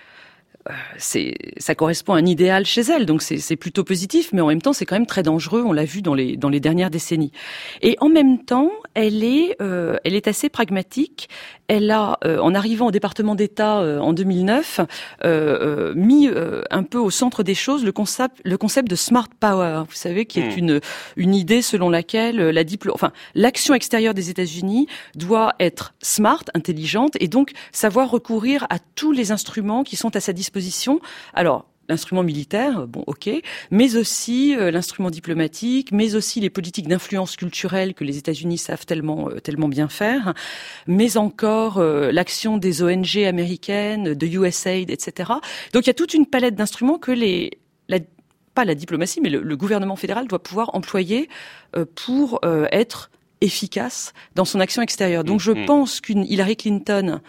euh, c'est, ça correspond à un idéal chez elle. Donc c'est, c'est plutôt positif, mais en même temps, c'est quand même très dangereux. On l'a vu dans les, dans les dernières décennies. Et en même temps, elle est, euh, elle est assez pragmatique. Elle a, euh, en arrivant au département d'État euh, en deux mille neuf, euh, euh, mis euh, un peu au centre des choses le concept, le concept de smart power. Vous savez, qui est mmh. une une idée selon laquelle la diplo- enfin l'action extérieure des États-Unis doit être smart, intelligente, et donc savoir recourir à tous les instruments qui sont à sa disposition. Alors, l'instrument militaire, bon, ok, mais aussi euh, l'instrument diplomatique, mais aussi les politiques d'influence culturelle que les États-Unis savent tellement euh, tellement bien faire, mais encore euh, l'action des O N G américaines, de U S A I D, et cetera. Donc il y a toute une palette d'instruments que les la, pas la diplomatie, mais le, le gouvernement fédéral doit pouvoir employer euh, pour euh, être efficace dans son action extérieure. Donc je pense qu'une Hillary Clinton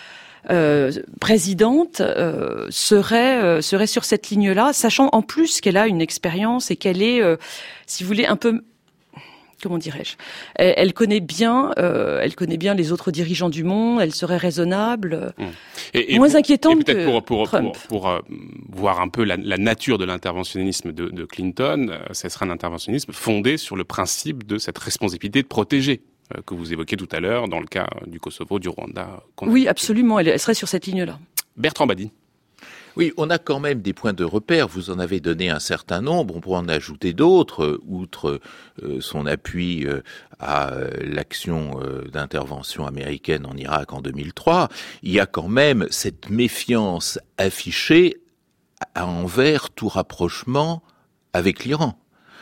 Euh, présidente euh, serait euh, serait sur cette ligne-là, sachant en plus qu'elle a une expérience et qu'elle est, euh, si vous voulez, un peu, comment dirais-je, elle, elle connaît bien, euh, elle connaît bien les autres dirigeants du monde. Elle serait raisonnable, mmh. et, et moins pour, inquiétante et peut-être que pour, pour, Trump. Pour, pour, pour euh, voir un peu la, la nature de l'interventionnisme de, de Clinton, euh, ce serait un interventionnisme fondé sur le principe de cette responsabilité de protéger, que vous évoquiez tout à l'heure, dans le cas du Kosovo, du Rwanda. Oui, absolument, elle, elle serait sur cette ligne-là. Bertrand Badi. Oui, on a quand même des points de repère, vous en avez donné un certain nombre, on pourrait en ajouter d'autres, outre euh, son appui euh, à euh, l'action euh, d'intervention américaine en Irak en deux mille trois, il y a quand même cette méfiance affichée envers tout rapprochement avec l'Iran.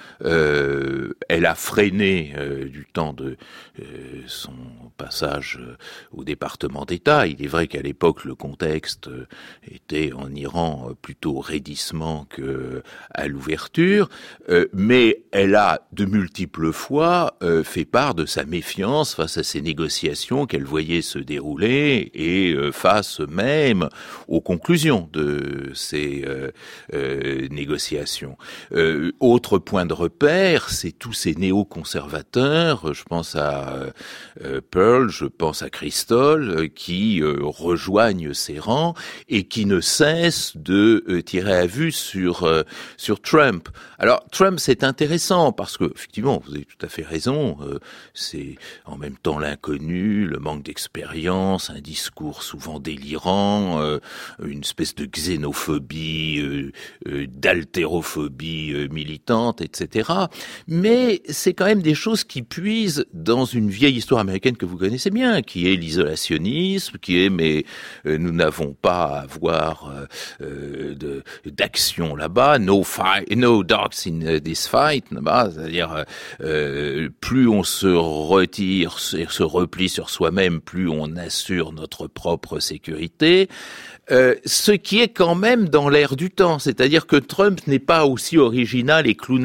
Euh, elle a freiné euh, du temps de euh, son passage euh, au département d'État. Il est vrai qu'à l'époque, le contexte euh, était en Iran euh, plutôt raidissement que à l'ouverture, euh, mais elle a de multiples fois euh, fait part de sa méfiance face à ces négociations qu'elle voyait se dérouler et euh, face même aux conclusions de ces euh, euh, négociations. Euh, autre point de repère, c'est tous ces néoconservateurs, je pense à euh, Pearl, je pense à Kristol, euh, qui euh, rejoignent ces rangs et qui ne cessent de euh, tirer à vue sur euh, sur Trump. Alors Trump, c'est intéressant parce que effectivement, vous avez tout à fait raison, euh, c'est en même temps l'inconnu, le manque d'expérience, un discours souvent délirant, euh, une espèce de xénophobie, euh, euh, d'haltérophobie euh, militante, et cetera. Mais c'est quand même des choses qui puisent dans une vieille histoire américaine que vous connaissez bien, qui est l'isolationnisme, qui est mais euh, nous n'avons pas à avoir euh, de, d'action là-bas, no fight, no dogs in this fight, là-bas, c'est-à-dire euh, plus on se retire, se replie sur soi-même, plus on assure notre propre sécurité. Euh, ce qui est quand même dans l'air du temps, c'est-à-dire que Trump n'est pas aussi original et clownesque que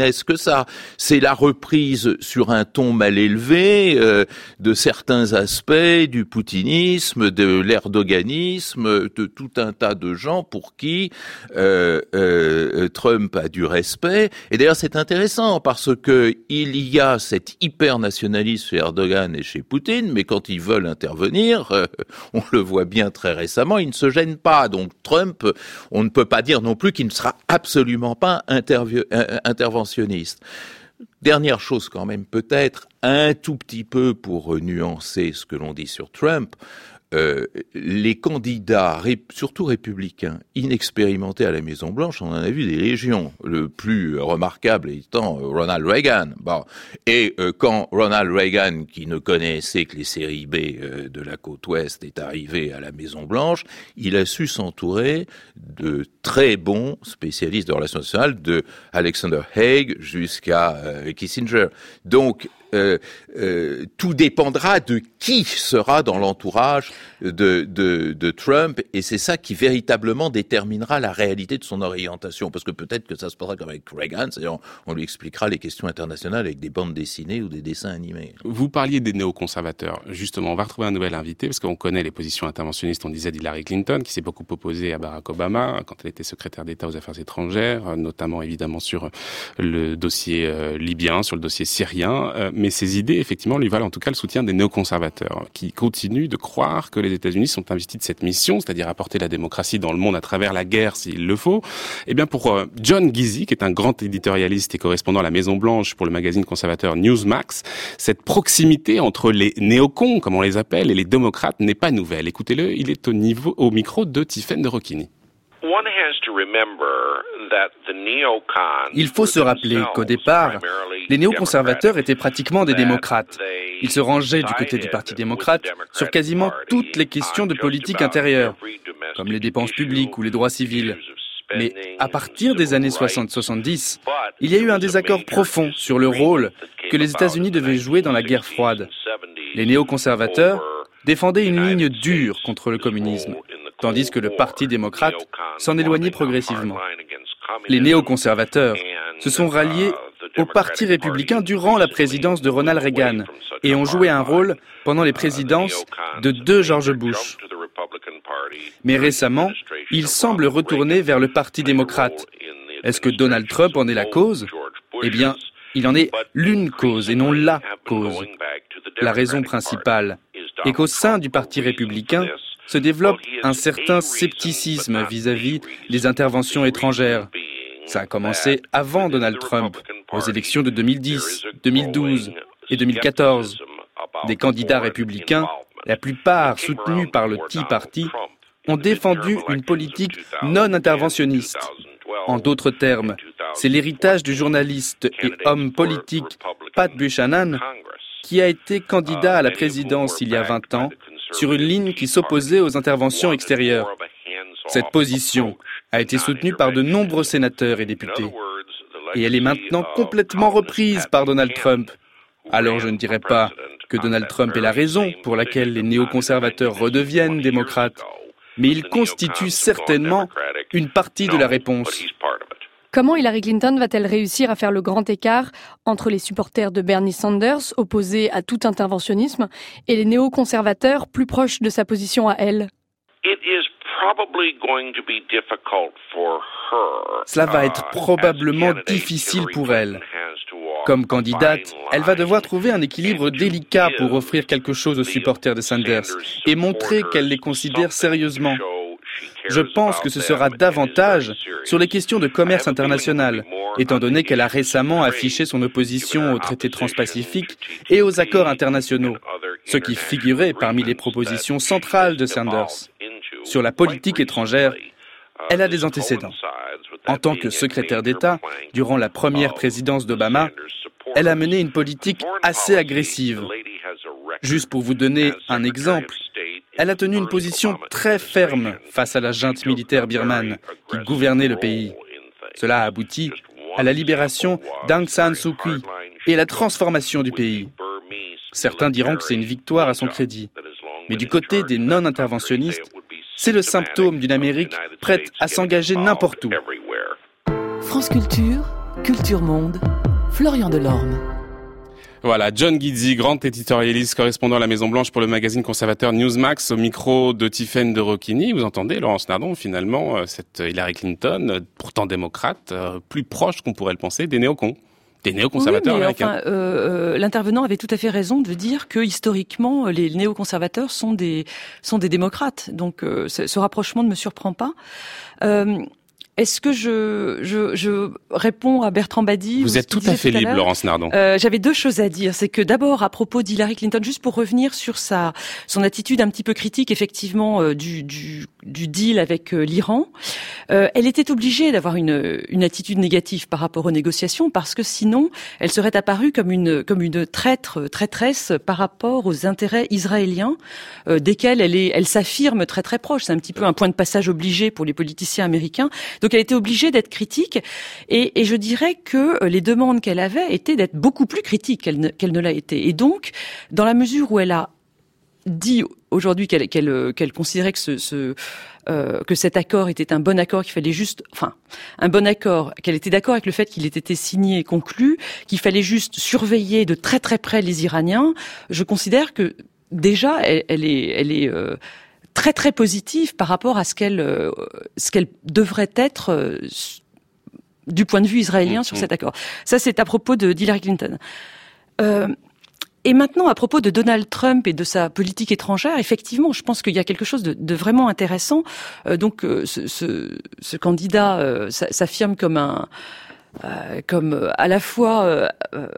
ça. C'est la reprise sur un ton mal élevé euh, de certains aspects du poutinisme, de l'erdoganisme, de tout un tas de gens pour qui euh, euh, Trump a du respect. Et d'ailleurs, c'est intéressant parce que il y a cet hyper-nationalisme chez Erdogan et chez Poutine, mais quand ils veulent intervenir, euh, on le voit bien très récemment, ils ne se gênent pas. Donc Trump, on ne peut pas dire non plus qu'il ne sera absolument pas intervi- euh, interventionniste. Dernière chose quand même, peut-être un tout petit peu pour nuancer ce que l'on dit sur Trump, euh, les candidats, ré- surtout républicains, inexpérimentés à la Maison-Blanche, on en a vu des légions. Le plus remarquable étant Ronald Reagan. Bon. Et euh, quand Ronald Reagan, qui ne connaissait que les séries B euh, de la côte ouest, est arrivé à la Maison-Blanche, il a su s'entourer de très bons spécialistes de relations internationales, de Alexander Haig jusqu'à euh, Kissinger. Donc, Euh, euh, tout dépendra de qui sera dans l'entourage de, de, de Trump, et c'est ça qui véritablement déterminera la réalité de son orientation, parce que peut-être que ça se passera comme avec Reagan, c'est-à-dire on, on lui expliquera les questions internationales avec des bandes dessinées ou des dessins animés. Vous parliez des néoconservateurs, justement, on va retrouver un nouvel invité, parce qu'on connaît les positions interventionnistes, on disait d'Hillary Clinton, qui s'est beaucoup opposée à Barack Obama quand elle était secrétaire d'État aux Affaires étrangères, notamment évidemment sur le dossier euh, libyen, sur le dossier syrien, euh, mais ces idées, effectivement, lui valent en tout cas le soutien des néoconservateurs, qui continuent de croire que les États-Unis sont investis de cette mission, c'est-à-dire apporter la démocratie dans le monde à travers la guerre s'il le faut. Eh bien, pour euh, John Gizzi, qui est un grand éditorialiste et correspondant à la Maison-Blanche pour le magazine conservateur Newsmax, cette proximité entre les néocons, comme on les appelle, et les démocrates n'est pas nouvelle. Écoutez-le, il est au, niveau, au micro de Tiffaine de Rocchini. Il faut se rappeler qu'au départ, les néoconservateurs étaient pratiquement des démocrates. Ils se rangeaient du côté du Parti démocrate sur quasiment toutes les questions de politique intérieure, comme les dépenses publiques ou les droits civils. Mais à partir des années soixante soixante-dix, il y a eu un désaccord profond sur le rôle que les États-Unis devaient jouer dans la guerre froide. Les néoconservateurs défendaient une ligne dure contre le communisme, tandis que le Parti démocrate s'en éloignait progressivement. Les néoconservateurs se sont ralliés au Parti républicain durant la présidence de Ronald Reagan et ont joué un rôle pendant les présidences de deux George Bush. Mais récemment, ils semblent retourner vers le Parti démocrate. Est-ce que Donald Trump en est la cause ? Eh bien, il en est l'une cause et non la cause. La raison principale est qu'au sein du Parti républicain se développe un certain scepticisme vis-à-vis des interventions étrangères. Ça a commencé avant Donald Trump, aux élections de deux mille dix, deux mille douze et deux mille quatorze. Des candidats républicains, la plupart soutenus par le Tea Party, ont défendu une politique non interventionniste. En d'autres termes, c'est l'héritage du journaliste et homme politique Pat Buchanan qui a été candidat à la présidence il y a vingt ans sur une ligne qui s'opposait aux interventions extérieures. Cette position a été soutenue par de nombreux sénateurs et députés. Et elle est maintenant complètement reprise par Donald Trump. Alors je ne dirais pas que Donald Trump est la raison pour laquelle les néoconservateurs redeviennent démocrates, mais il constitue certainement une partie de la réponse. Comment Hillary Clinton va-t-elle réussir à faire le grand écart entre les supporters de Bernie Sanders, opposés à tout interventionnisme, et les néoconservateurs plus proches de sa position à elle ? Cela va être probablement difficile pour elle. Comme candidate, elle va devoir trouver un équilibre délicat pour offrir quelque chose aux supporters de Sanders et montrer qu'elle les considère sérieusement. Je pense que ce sera davantage sur les questions de commerce international, étant donné qu'elle a récemment affiché son opposition au traité transpacifique et aux accords internationaux, ce qui figurait parmi les propositions centrales de Sanders. Sur la politique étrangère, elle a des antécédents. En tant que secrétaire d'État, durant la première présidence d'Obama, elle a mené une politique assez agressive. Juste pour vous donner un exemple, elle a tenu une position très ferme face à la junte militaire birmane qui gouvernait le pays. Cela a abouti à la libération d'Aung San Suu Kyi et à la transformation du pays. Certains diront que c'est une victoire à son crédit. Mais du côté des non-interventionnistes, c'est le symptôme d'une Amérique prête à s'engager n'importe où. France Culture, Culture Monde, Florian Delorme. Voilà, John Guizzi, grand éditorialiste, correspondant à la Maison-Blanche pour le magazine conservateur Newsmax, au micro de Tiffaine de Rocchini. Vous entendez, Laurence Nardon, finalement, cette Hillary Clinton, pourtant démocrate, plus proche qu'on pourrait le penser des néocons. Des néoconservateurs oui, mais américains. Enfin, euh, l'intervenant avait tout à fait raison de dire que historiquement les néoconservateurs sont des sont des démocrates. Donc euh, ce rapprochement ne me surprend pas. Euh, Est-ce que je, je, je réponds à Bertrand Badi? Vous êtes tout à fait libre, Laurence Nardon. Euh, j'avais deux choses à dire. C'est que d'abord, à propos d'Hillary Clinton, juste pour revenir sur sa son attitude un petit peu critique, effectivement, euh, du, du, du deal avec euh, l'Iran, euh, elle était obligée d'avoir une, une attitude négative par rapport aux négociations, parce que sinon, elle serait apparue comme une, comme une traître, traîtresse par rapport aux intérêts israéliens, euh, desquels elle est, elle s'affirme très très proche. C'est un petit peu un point de passage obligé pour les politiciens américains. Donc elle était obligée d'être critique, et, et je dirais que les demandes qu'elle avait étaient d'être beaucoup plus critique qu'elle ne, qu'elle ne l'a été. Et donc, dans la mesure où elle a dit aujourd'hui qu'elle, qu'elle, qu'elle considérait que ce, ce euh, que cet accord était un bon accord, qu'il fallait juste, enfin, un bon accord, qu'elle était d'accord avec le fait qu'il ait été signé et conclu, qu'il fallait juste surveiller de très très près les Iraniens, je considère que déjà elle, elle est, elle est euh, très très positive par rapport à ce qu'elle euh, ce qu'elle devrait être euh, du point de vue israélien mmh, sur mmh. cet accord. Ça, c'est à propos de d'Hillary Clinton. Euh, et maintenant, à propos de Donald Trump et de sa politique étrangère, effectivement, je pense qu'il y a quelque chose de, de vraiment intéressant. Euh, donc, euh, ce, ce, ce candidat euh, s'affirme comme un, euh, comme à la fois euh,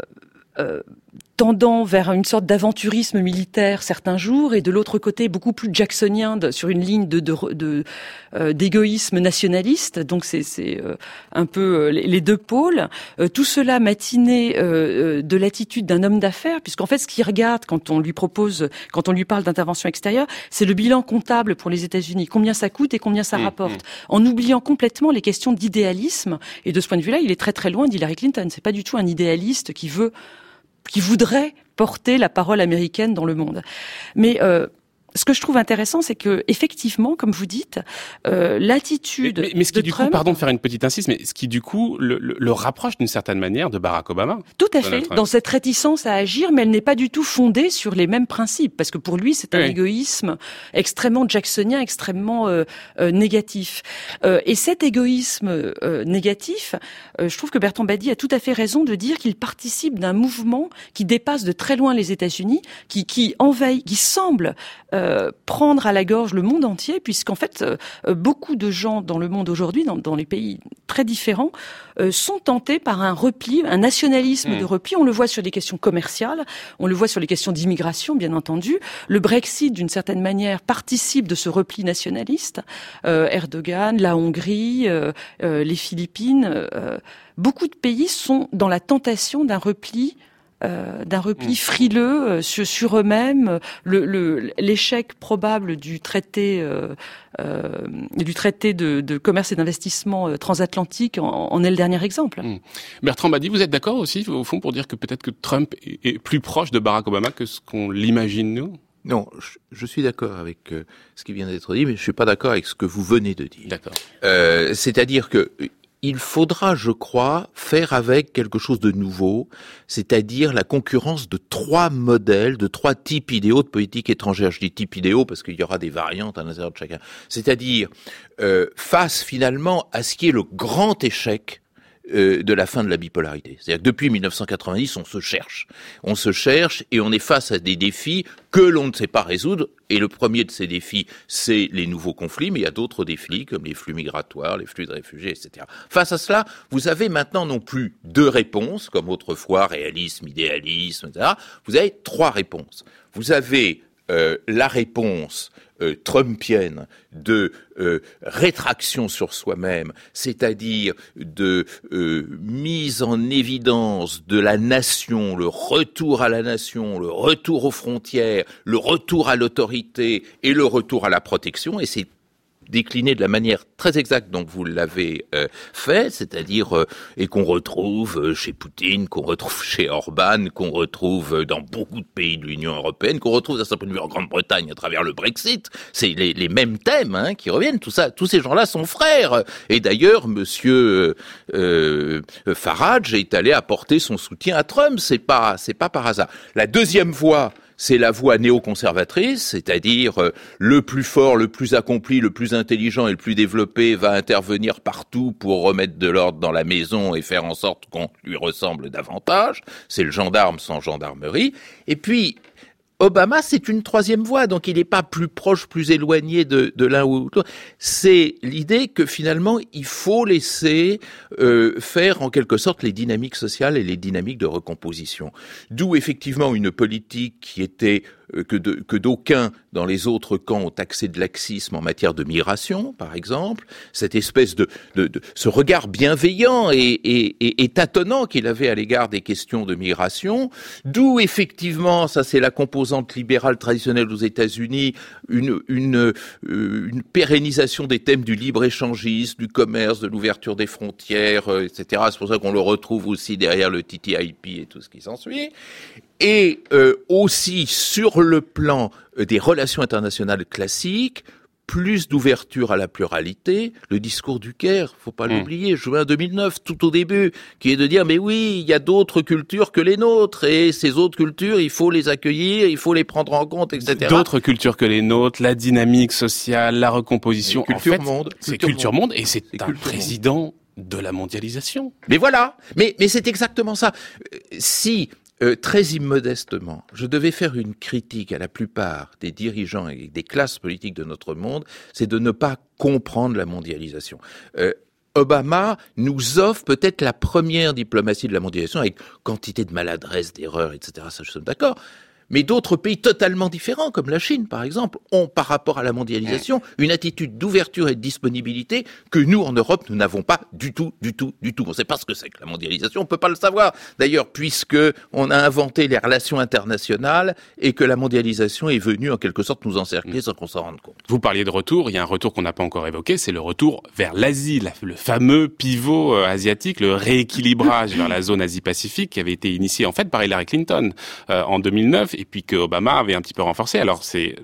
euh, tendant vers une sorte d'aventurisme militaire certains jours, et de l'autre côté beaucoup plus jacksonien de, sur une ligne de, de, de euh, d'égoïsme nationaliste. Donc c'est, c'est euh, un peu euh, les, les deux pôles. Euh, tout cela matiné euh, de l'attitude d'un homme d'affaires, puisqu'en fait ce qu'il regarde quand on lui propose, quand on lui parle d'intervention extérieure, c'est le bilan comptable pour les États-Unis, combien ça coûte et combien ça mmh, rapporte, mmh. en oubliant complètement les questions d'idéalisme. Et de ce point de vue-là, il est très très loin d'Hillary Clinton. C'est pas du tout un idéaliste qui veut qui voudrait porter la parole américaine dans le monde. Mais euh, ce que je trouve intéressant, c'est que effectivement, comme vous dites, euh, l'attitude mais, mais, mais ce qui de du Trump, coup, pardon de faire une petite insiste, mais ce qui du coup le, le, le rapproche d'une certaine manière de Barack Obama. Tout à fait, dans cette réticence à agir, mais elle n'est pas du tout fondée sur les mêmes principes, parce que pour lui, c'est un oui. égoïsme extrêmement jacksonien, extrêmement euh, euh, négatif. Euh, et cet égoïsme euh, négatif, euh, je trouve que Bertrand Badi a tout à fait raison de dire qu'il participe d'un mouvement qui dépasse de très loin les États-Unis, qui, qui envahit, qui semble euh, prendre à la gorge le monde entier, puisqu'en fait, euh, beaucoup de gens dans le monde aujourd'hui, dans, dans les pays très différents, euh, sont tentés par un repli, un nationalisme mmh. de repli. On le voit sur les questions commerciales, on le voit sur les questions d'immigration, bien entendu. Le Brexit, d'une certaine manière, participe de ce repli nationaliste. Euh, Erdogan, la Hongrie, euh, euh, les Philippines, euh, beaucoup de pays sont dans la tentation d'un repli Euh, d'un repli frileux euh, sur, sur eux-mêmes. Le, le, l'échec probable du traité, euh, euh, du traité de, de commerce et d'investissement euh, transatlantique en, en est le dernier exemple. Mmh. Bertrand Badi, vous êtes d'accord aussi, au fond, pour dire que peut-être que Trump est, est plus proche de Barack Obama que ce qu'on l'imagine, nous ? Non, je, je suis d'accord avec euh, ce qui vient d'être dit, mais je suis pas d'accord avec ce que vous venez de dire. D'accord. Euh, c'est-à-dire que il faudra, je crois, faire avec quelque chose de nouveau, c'est-à-dire la concurrence de trois modèles, de trois types idéaux de politique étrangère. Je dis type idéaux parce qu'il y aura des variantes à l'intérieur de chacun. C'est-à-dire euh, face finalement à ce qui est le grand échec euh, de la fin de la bipolarité. C'est-à-dire que depuis mille neuf cent quatre-vingt-dix, on se cherche. On se cherche et on est face à des défis que l'on ne sait pas résoudre. Et le premier de ces défis, c'est les nouveaux conflits, mais il y a d'autres défis, comme les flux migratoires, les flux de réfugiés, et cetera. Face à cela, vous avez maintenant non plus deux réponses, comme autrefois, réalisme, idéalisme, et cetera. Vous avez trois réponses. Vous avez euh, la réponse euh, trumpienne de euh, rétraction sur soi-même, c'est-à-dire de euh, mise en évidence de la nation, le retour à la nation, le retour aux frontières, le retour à l'autorité et le retour à la protection, et c'est décliner de la manière très exacte dont vous l'avez euh, fait, c'est-à-dire euh, et qu'on retrouve euh, chez Poutine, qu'on retrouve chez Orban, qu'on retrouve euh, dans beaucoup de pays de l'Union européenne, qu'on retrouve d'un certain point de vue en Grande-Bretagne à travers le Brexit. C'est les, les mêmes thèmes hein, qui reviennent. Tout ça, tous ces gens-là sont frères. Et d'ailleurs, Monsieur euh, Farage est allé apporter son soutien à Trump. C'est pas, c'est pas par hasard. La deuxième voie, c'est la voie néoconservatrice, c'est-à-dire euh, le plus fort, le plus accompli, le plus intelligent et le plus développé va intervenir partout pour remettre de l'ordre dans la maison et faire en sorte qu'on lui ressemble davantage. C'est le gendarme sans gendarmerie. Et puis, Obama, c'est une troisième voie, donc il n'est pas plus proche, plus éloigné de, de l'un ou l'autre. C'est l'idée que finalement, il faut laisser euh, faire en quelque sorte les dynamiques sociales et les dynamiques de recomposition. D'où effectivement une politique qui était euh, que, de, que d'aucuns dans les autres camps ont taxé de laxisme en matière de migration, par exemple, cette espèce de, de, de ce regard bienveillant et, et, et, et tâtonnant qu'il avait à l'égard des questions de migration. D'où effectivement, ça c'est la composante libérale traditionnelle aux États-Unis, une, une, euh, une pérennisation des thèmes du libre-échangisme, du commerce, de l'ouverture des frontières, euh, et cetera. C'est pour ça qu'on le retrouve aussi derrière le T T I P et tout ce qui s'ensuit. Et euh, aussi sur le plan euh, des relations internationales classiques, plus d'ouverture à la pluralité, le discours du Caire, faut pas mmh. l'oublier, juin deux mille neuf, tout au début, qui est de dire, mais oui, il y a d'autres cultures que les nôtres, et ces autres cultures, il faut les accueillir, il faut les prendre en compte, et cetera. D'autres cultures que les nôtres, la dynamique sociale, la recomposition, culture en fait, monde, c'est culture, culture monde, et c'est, c'est un président monde. De la mondialisation. Mais voilà, mais, mais c'est exactement ça. Si... Euh, très immodestement, je devais faire une critique à la plupart des dirigeants et des classes politiques de notre monde, c'est de ne pas comprendre la mondialisation. Euh, Obama nous offre peut-être la première diplomatie de la mondialisation avec quantité de maladresse, d'erreurs, et cetera. Ça, je suis d'accord. Mais d'autres pays totalement différents, comme la Chine par exemple, ont par rapport à la mondialisation une attitude d'ouverture et de disponibilité que nous, en Europe, nous n'avons pas du tout, du tout, du tout. On ne sait pas ce que c'est que la mondialisation, on ne peut pas le savoir. D'ailleurs, puisque on a inventé les relations internationales et que la mondialisation est venue en quelque sorte nous encercler sans qu'on s'en rende compte. Vous parliez de retour, il y a un retour qu'on n'a pas encore évoqué, c'est le retour vers l'Asie, le fameux pivot asiatique, le rééquilibrage vers la zone Asie-Pacifique qui avait été initié en fait par Hillary Clinton euh, en deux mille neuf. Et puis que Obama avait un petit peu renforcé. Alors c'est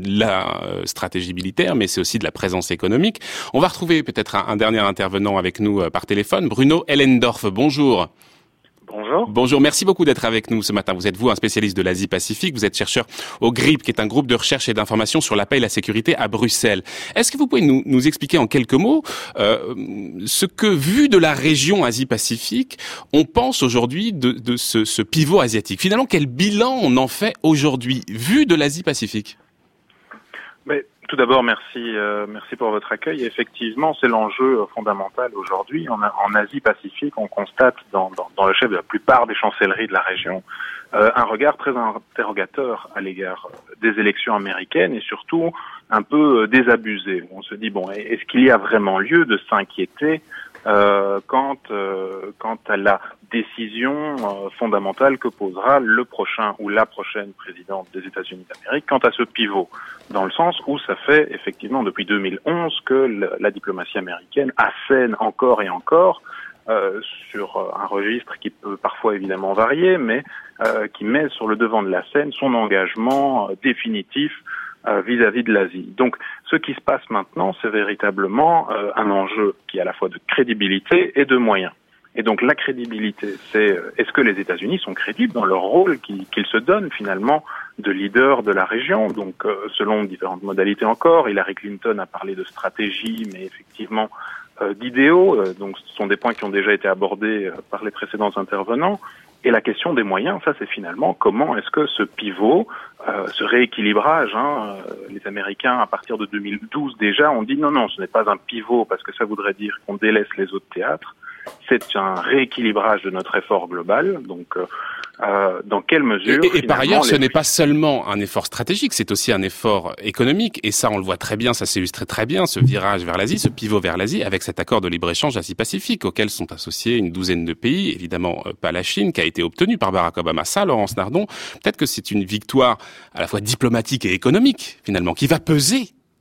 la stratégie militaire, mais c'est aussi de la présence économique. On va retrouver peut-être un, un dernier intervenant avec nous euh, par téléphone, Bruno Ellendorf. Bonjour. Bonjour. Bonjour, merci beaucoup d'être avec nous ce matin. Vous êtes vous un spécialiste de l'Asie-Pacifique, vous êtes chercheur au G R I P, qui est un groupe de recherche et d'information sur la paix et la sécurité à Bruxelles. Est-ce que vous pouvez nous, nous expliquer en quelques mots euh, ce que, vu de la région Asie-Pacifique, on pense aujourd'hui de, de ce, ce pivot asiatique? Finalement, quel bilan on en fait aujourd'hui, vu de l'Asie-Pacifique? Mais tout d'abord, merci, euh, merci pour votre accueil. Effectivement, c'est l'enjeu fondamental aujourd'hui. En, en Asie-Pacifique, on constate dans, dans, dans le chef de la plupart des chancelleries de la région euh, un regard très interrogateur à l'égard des élections américaines et surtout un peu désabusé. On se dit, bon, est-ce qu'il y a vraiment lieu de s'inquiéter euh, quant, euh, quant à la décision euh, fondamentale que posera le prochain ou la prochaine présidente des États-Unis d'Amérique quant à ce pivot, dans le sens où ça fait effectivement depuis deux mille onze que la, la diplomatie américaine assène encore et encore euh, sur un registre qui peut parfois évidemment varier, mais euh, qui met sur le devant de la scène son engagement euh, définitif euh, vis-à-vis de l'Asie. Donc ce qui se passe maintenant, c'est véritablement euh, un enjeu qui est à la fois de crédibilité et de moyens. Et donc la crédibilité, c'est est-ce que les États-Unis sont crédibles dans leur rôle qu'ils, qu'ils se donnent finalement de leader de la région. Donc euh, selon différentes modalités encore, Hillary Clinton a parlé de stratégie, mais effectivement euh, d'idéaux. Euh, donc ce sont des points qui ont déjà été abordés euh, par les précédents intervenants. Et la question des moyens, ça c'est finalement comment est-ce que ce pivot, euh, ce rééquilibrage, hein, euh, les Américains à partir de deux mille douze déjà ont dit non, non, ce n'est pas un pivot parce que ça voudrait dire qu'on délaisse les autres théâtres. C'est un rééquilibrage de notre effort global. Donc, euh, euh, dans quelle mesure... Et, et par ailleurs, ce n'est pas seulement un effort stratégique, c'est aussi un effort économique. Et ça, on le voit très bien, ça s'illustre très bien, ce virage vers l'Asie, ce pivot vers l'Asie, avec cet accord de libre-échange Asie-Pacifique, auquel sont associés une douzaine de pays, évidemment pas la Chine, qui a été obtenu par Barack Obama. Ça, Laurence Nardon, peut-être que c'est une victoire à la fois diplomatique et économique, finalement, qui va peser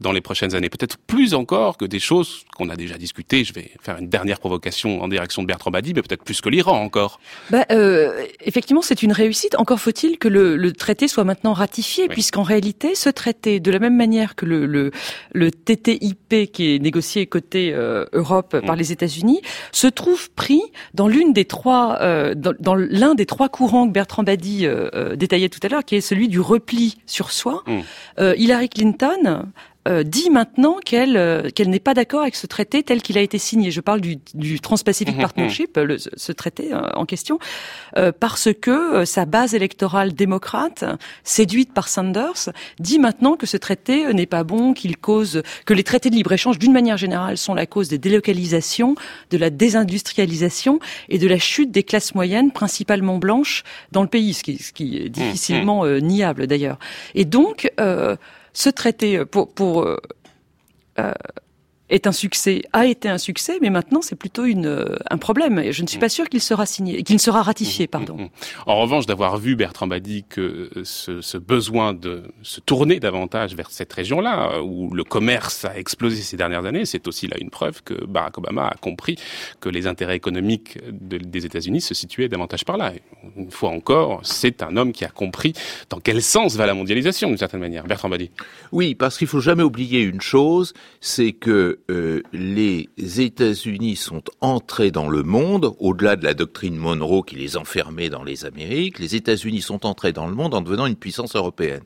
dans les prochaines années? Peut-être plus encore que des choses qu'on a déjà discutées. Je vais faire une dernière provocation en direction de Bertrand Badi, mais peut-être plus que l'Iran encore. Bah, euh, effectivement, c'est une réussite. Encore faut-il que le, le traité soit maintenant ratifié, oui. puisqu'en réalité, ce traité, de la même manière que le, le, le T T I P qui est négocié côté euh, Europe mmh. par les États-Unis, se trouve pris dans l'une des trois, euh, dans, dans l'un des trois courants que Bertrand Badi euh, euh, détaillait tout à l'heure, qui est celui du repli sur soi. Mmh. Euh, Hillary Clinton Euh, dit maintenant qu'elle euh, qu'elle n'est pas d'accord avec ce traité tel qu'il a été signé. Je parle du, du Trans-Pacific mmh, Partnership, mmh. Le, ce traité euh, en question, euh, parce que euh, sa base électorale démocrate, séduite par Sanders, dit maintenant que ce traité euh, n'est pas bon, qu'il cause, que les traités de libre-échange, d'une manière générale, sont la cause des délocalisations, de la désindustrialisation et de la chute des classes moyennes, principalement blanches, dans le pays, ce qui, ce qui est difficilement euh, niable d'ailleurs. Et donc, euh, ce traité, pour, pour euh, euh, est un succès, a été un succès, mais maintenant c'est plutôt une, un problème. Et je ne suis pas sûr qu'il sera signé, qu'il ne sera ratifié, pardon. En revanche, d'avoir vu Bertrand Badi que ce, ce besoin de se tourner davantage vers cette région-là, où le commerce a explosé ces dernières années, c'est aussi là une preuve que Barack Obama a compris que les intérêts économiques de, des États-Unis se situaient davantage par là. Et une fois encore, c'est un homme qui a compris dans quel sens va la mondialisation, d'une certaine manière. Bertrand Badi. Oui, parce qu'il faut jamais oublier une chose, c'est que Euh, les États-Unis sont entrés dans le monde, au-delà de la doctrine Monroe qui les enfermait dans les Amériques, les États-Unis sont entrés dans le monde en devenant une puissance européenne.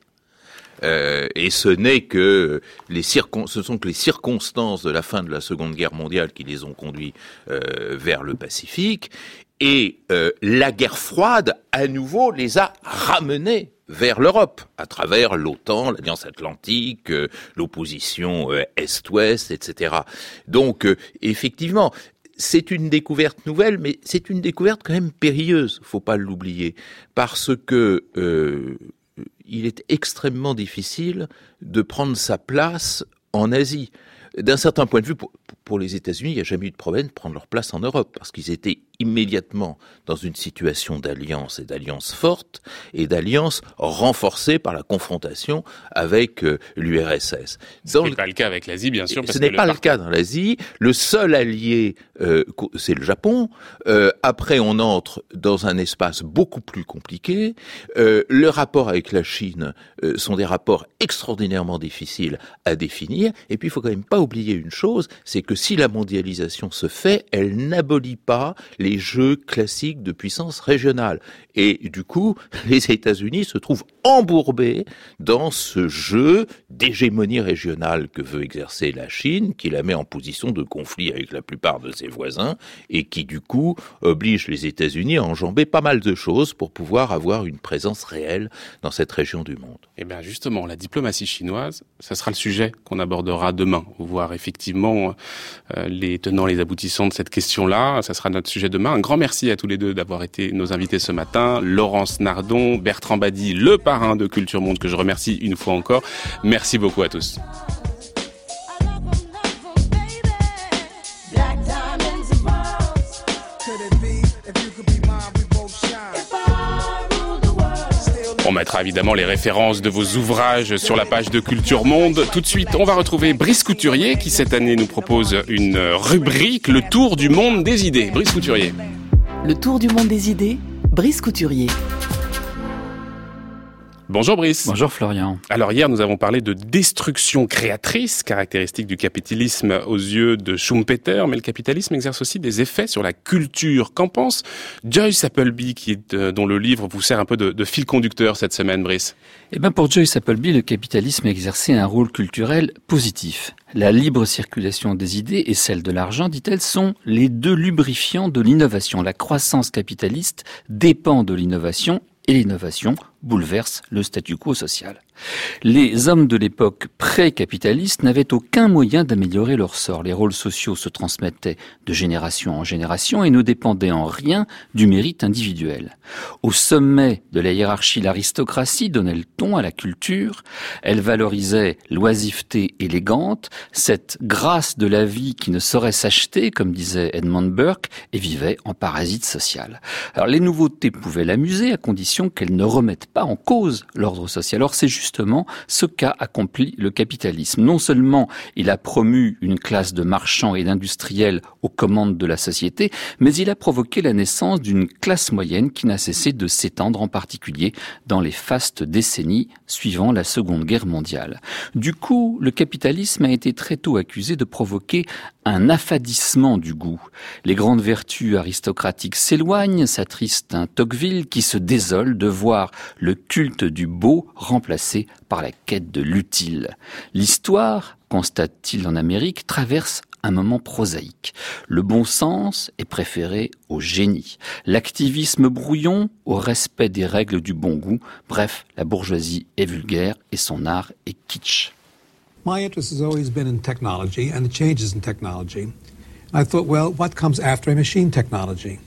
Euh, et ce n'est que les circon- ce sont que les circonstances de la fin de la Seconde Guerre mondiale qui les ont conduits euh, vers le Pacifique, et euh, la guerre froide, à nouveau, les a ramenés vers l'Europe, à travers l'OTAN, l'Alliance Atlantique, euh, l'opposition euh, Est-Ouest, et cetera. Donc, euh, effectivement, c'est une découverte nouvelle, mais c'est une découverte quand même périlleuse, faut pas l'oublier, parce que euh, il est extrêmement difficile de prendre sa place en Asie. D'un certain point de vue, pour, pour les États-Unis, il n'y a jamais eu de problème de prendre leur place en Europe, parce qu'ils étaient immédiatement dans une situation d'alliance et d'alliance forte, et d'alliance renforcée par la confrontation avec euh, l'U R S S. Ce n'est pas le cas avec l'Asie, bien sûr. Parce ce n'est que pas le, le cas dans l'Asie. Le seul allié, euh, c'est le Japon. Euh, après, on entre dans un espace beaucoup plus compliqué. Euh, le rapport avec la Chine euh, sont des rapports extraordinairement difficiles à définir. Et puis, il faut quand même pas oublier une chose, c'est que si la mondialisation se fait, elle n'abolit pas les jeux classiques de puissance régionale. Et du coup, les États-Unis se trouvent embourbés dans ce jeu d'hégémonie régionale que veut exercer la Chine, qui la met en position de conflit avec la plupart de ses voisins, et qui du coup oblige les États-Unis à enjamber pas mal de choses pour pouvoir avoir une présence réelle dans cette région du monde. Eh bien justement, la diplomatie chinoise, ça sera le sujet qu'on abordera demain, voir effectivement euh, les tenants, les aboutissants de cette question-là. Ça sera notre sujet demain. Un grand merci à tous les deux d'avoir été nos invités ce matin. Laurence Nardon, Bertrand Badi, le parrain de Culture Monde, que je remercie une fois encore. Merci beaucoup à tous. On mettra évidemment les références de vos ouvrages sur la page de Culture Monde. Tout de suite, on va retrouver Brice Couturier qui cette année nous propose une rubrique, le tour du monde des idées. Brice Couturier. Le tour du monde des idées, Brice Couturier. Bonjour Brice. Bonjour Florian. Alors hier, nous avons parlé de destruction créatrice, caractéristique du capitalisme aux yeux de Schumpeter, mais le capitalisme exerce aussi des effets sur la culture. Qu'en pense Joyce Appleby, qui est, euh, dont le livre vous sert un peu de, de fil conducteur cette semaine, Brice? Eh ben pour Joyce Appleby, le capitalisme a exercé un rôle culturel positif. La libre circulation des idées et celle de l'argent, dit-elle, sont les deux lubrifiants de l'innovation. La croissance capitaliste dépend de l'innovation et l'innovation bouleverse le statu quo social. Les hommes de l'époque pré-capitaliste n'avaient aucun moyen d'améliorer leur sort. Les rôles sociaux se transmettaient de génération en génération et ne dépendaient en rien du mérite individuel. Au sommet de la hiérarchie, l'aristocratie donnait le ton à la culture. Elle valorisait l'oisiveté élégante, cette grâce de la vie qui ne saurait s'acheter, comme disait Edmund Burke, et vivait en parasite social. Alors les nouveautés pouvaient l'amuser à condition qu'elles ne remettent pas en cause l'ordre social. Or, c'est justement ce qu'a accompli le capitalisme. Non seulement il a promu une classe de marchands et d'industriels aux commandes de la société, mais il a provoqué la naissance d'une classe moyenne qui n'a cessé de s'étendre, en particulier dans les fastes décennies suivant la Seconde Guerre mondiale. Du coup, le capitalisme a été très tôt accusé de provoquer un affadissement du goût. Les grandes vertus aristocratiques s'éloignent, s'attriste un Tocqueville qui se désole de voir le culte du beau remplacé par la quête de l'utile. L'histoire, constate-t-il en Amérique, traverse un moment prosaïque. Le bon sens est préféré au génie. L'activisme brouillon au respect des règles du bon goût. Bref, la bourgeoisie est vulgaire et son art est kitsch. My interest has always been in technology and the changes in technology. I thought, well, what comes after a machine technology?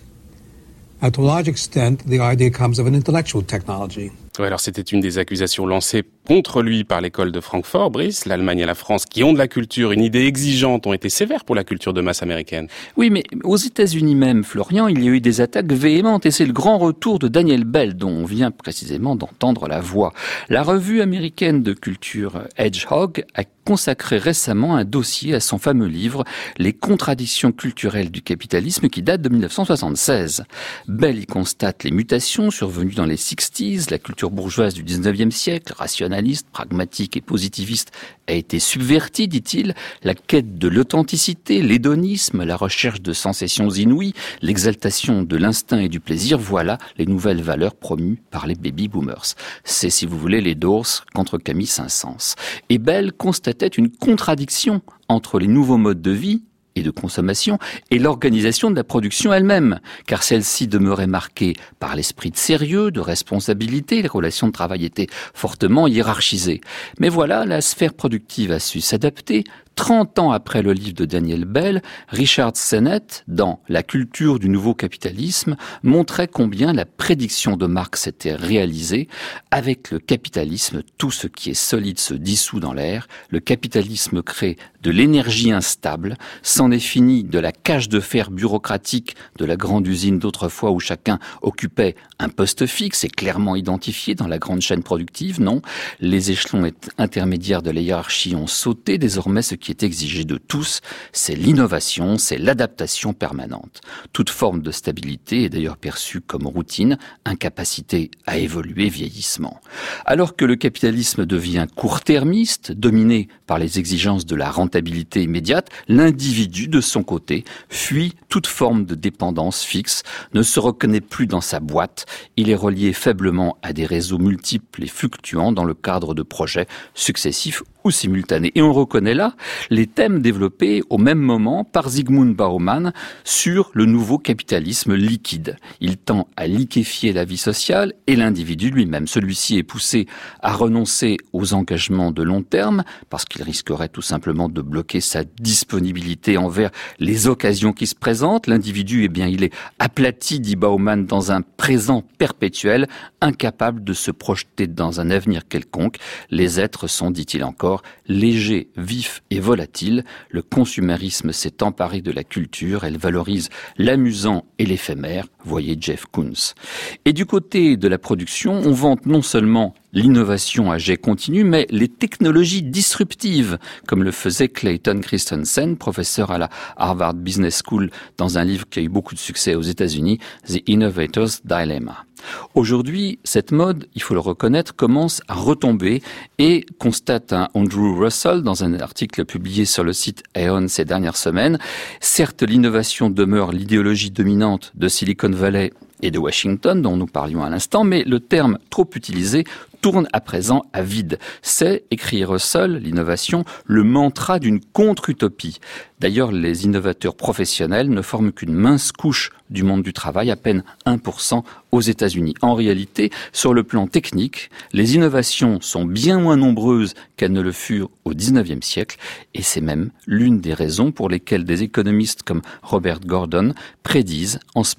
Uh, to a large extent, the idea comes of an intellectual technology. Ouais, alors c'était une des accusations lancées contre lui par l'école de Francfort, Brice. L'Allemagne et la France, qui ont de la culture, une idée exigeante, ont été sévères pour la culture de masse américaine. Oui, mais aux États-Unis même, Florian, il y a eu des attaques véhémentes et c'est le grand retour de Daniel Bell dont on vient précisément d'entendre la voix. La revue américaine de culture Hedgehog a consacré récemment un dossier à son fameux livre « Les contradictions culturelles du capitalisme » qui date de dix-neuf cent soixante-seize. Bell y constate les mutations survenues dans les sixties, la culture bourgeoise du dix-neuvième siècle, rationaliste, pragmatique et positiviste, a été subvertie, dit-il. La quête de l'authenticité, l'hédonisme, la recherche de sensations inouïes, l'exaltation de l'instinct et du plaisir, voilà les nouvelles valeurs promues par les baby-boomers. C'est, si vous voulez, les Doors contre Camille Saint-Saëns. Et Bell constatait une contradiction entre les nouveaux modes de vie et de consommation et l'organisation de la production elle-même, car celle-ci demeurait marquée par l'esprit de sérieux, de responsabilité, les relations de travail étaient fortement hiérarchisées. Mais voilà, la sphère productive a su s'adapter. Trente ans après le livre de Daniel Bell, Richard Sennett, dans La culture du nouveau capitalisme, montrait combien la prédiction de Marx s'était réalisée. Avec le capitalisme, tout ce qui est solide se dissout dans l'air. Le capitalisme crée de l'énergie instable. C'en est fini de la cage de fer bureaucratique de la grande usine d'autrefois où chacun occupait un poste fixe et clairement identifié dans la grande chaîne productive. Non, les échelons intermédiaires de la hiérarchie ont sauté. Désormais, ce qui est exigé de tous, c'est l'innovation, c'est l'adaptation permanente. Toute forme de stabilité est d'ailleurs perçue comme routine, incapacité à évoluer, vieillissement. Alors que le capitalisme devient court-termiste, dominé par les exigences de la rentabilité immédiate, l'individu, de son côté, fuit toute forme de dépendance fixe, ne se reconnaît plus dans sa boîte, il est relié faiblement à des réseaux multiples et fluctuants dans le cadre de projets successifs ou simultanés. Et on reconnaît là les thèmes développés au même moment par Zygmunt Bauman sur le nouveau capitalisme liquide. Il tend à liquéfier la vie sociale et l'individu lui-même. Celui-ci est poussé à renoncer aux engagements de long terme parce qu'il risquerait tout simplement de bloquer sa disponibilité envers les occasions qui se présentent. L'individu, eh bien, il est aplati, dit Bauman, dans un présent perpétuel, incapable de se projeter dans un avenir quelconque. Les êtres sont, dit-il encore, légers, vifs et volatiles. Le consumérisme s'est emparé de la culture. Elle valorise l'amusant et l'éphémère. Voyez Jeff Koons. Et du côté de la production, on vante non seulement l'innovation à jet continu, mais les technologies disruptives, comme le faisait Clayton Christensen, professeur à la Harvard Business School, dans un livre qui a eu beaucoup de succès aux États-Unis, The Innovator's Dilemma. Aujourd'hui, cette mode, il faut le reconnaître, commence à retomber et constate un Andrew Russell dans un article publié sur le site Aeon ces dernières semaines. Certes, l'innovation demeure l'idéologie dominante de Silicon Valley et de Washington, dont nous parlions à l'instant, mais le terme trop utilisé tourne à présent à vide. C'est, écrit Russell, l'innovation, le mantra d'une contre-utopie. D'ailleurs, les innovateurs professionnels ne forment qu'une mince couche du monde du travail, à peine un pour cent aux États-Unis. En réalité, sur le plan technique, les innovations sont bien moins nombreuses qu'elles ne le furent au dix-neuvième siècle, et c'est même l'une des raisons pour lesquelles des économistes comme Robert Gordon prédisent en ce moment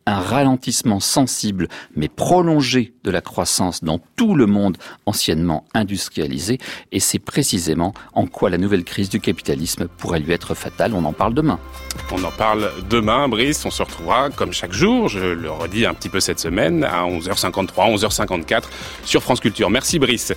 un ralentissement sensible mais prolongé de la croissance dans tout le monde anciennement industrialisé, et c'est précisément en quoi la nouvelle crise du capitalisme pourrait lui être fatale. On en parle demain. On en parle demain, Brice. On se retrouvera comme chaque jour, je le redis un petit peu cette semaine, à onze heures cinquante-trois, onze heures cinquante-quatre sur France Culture. Merci Brice.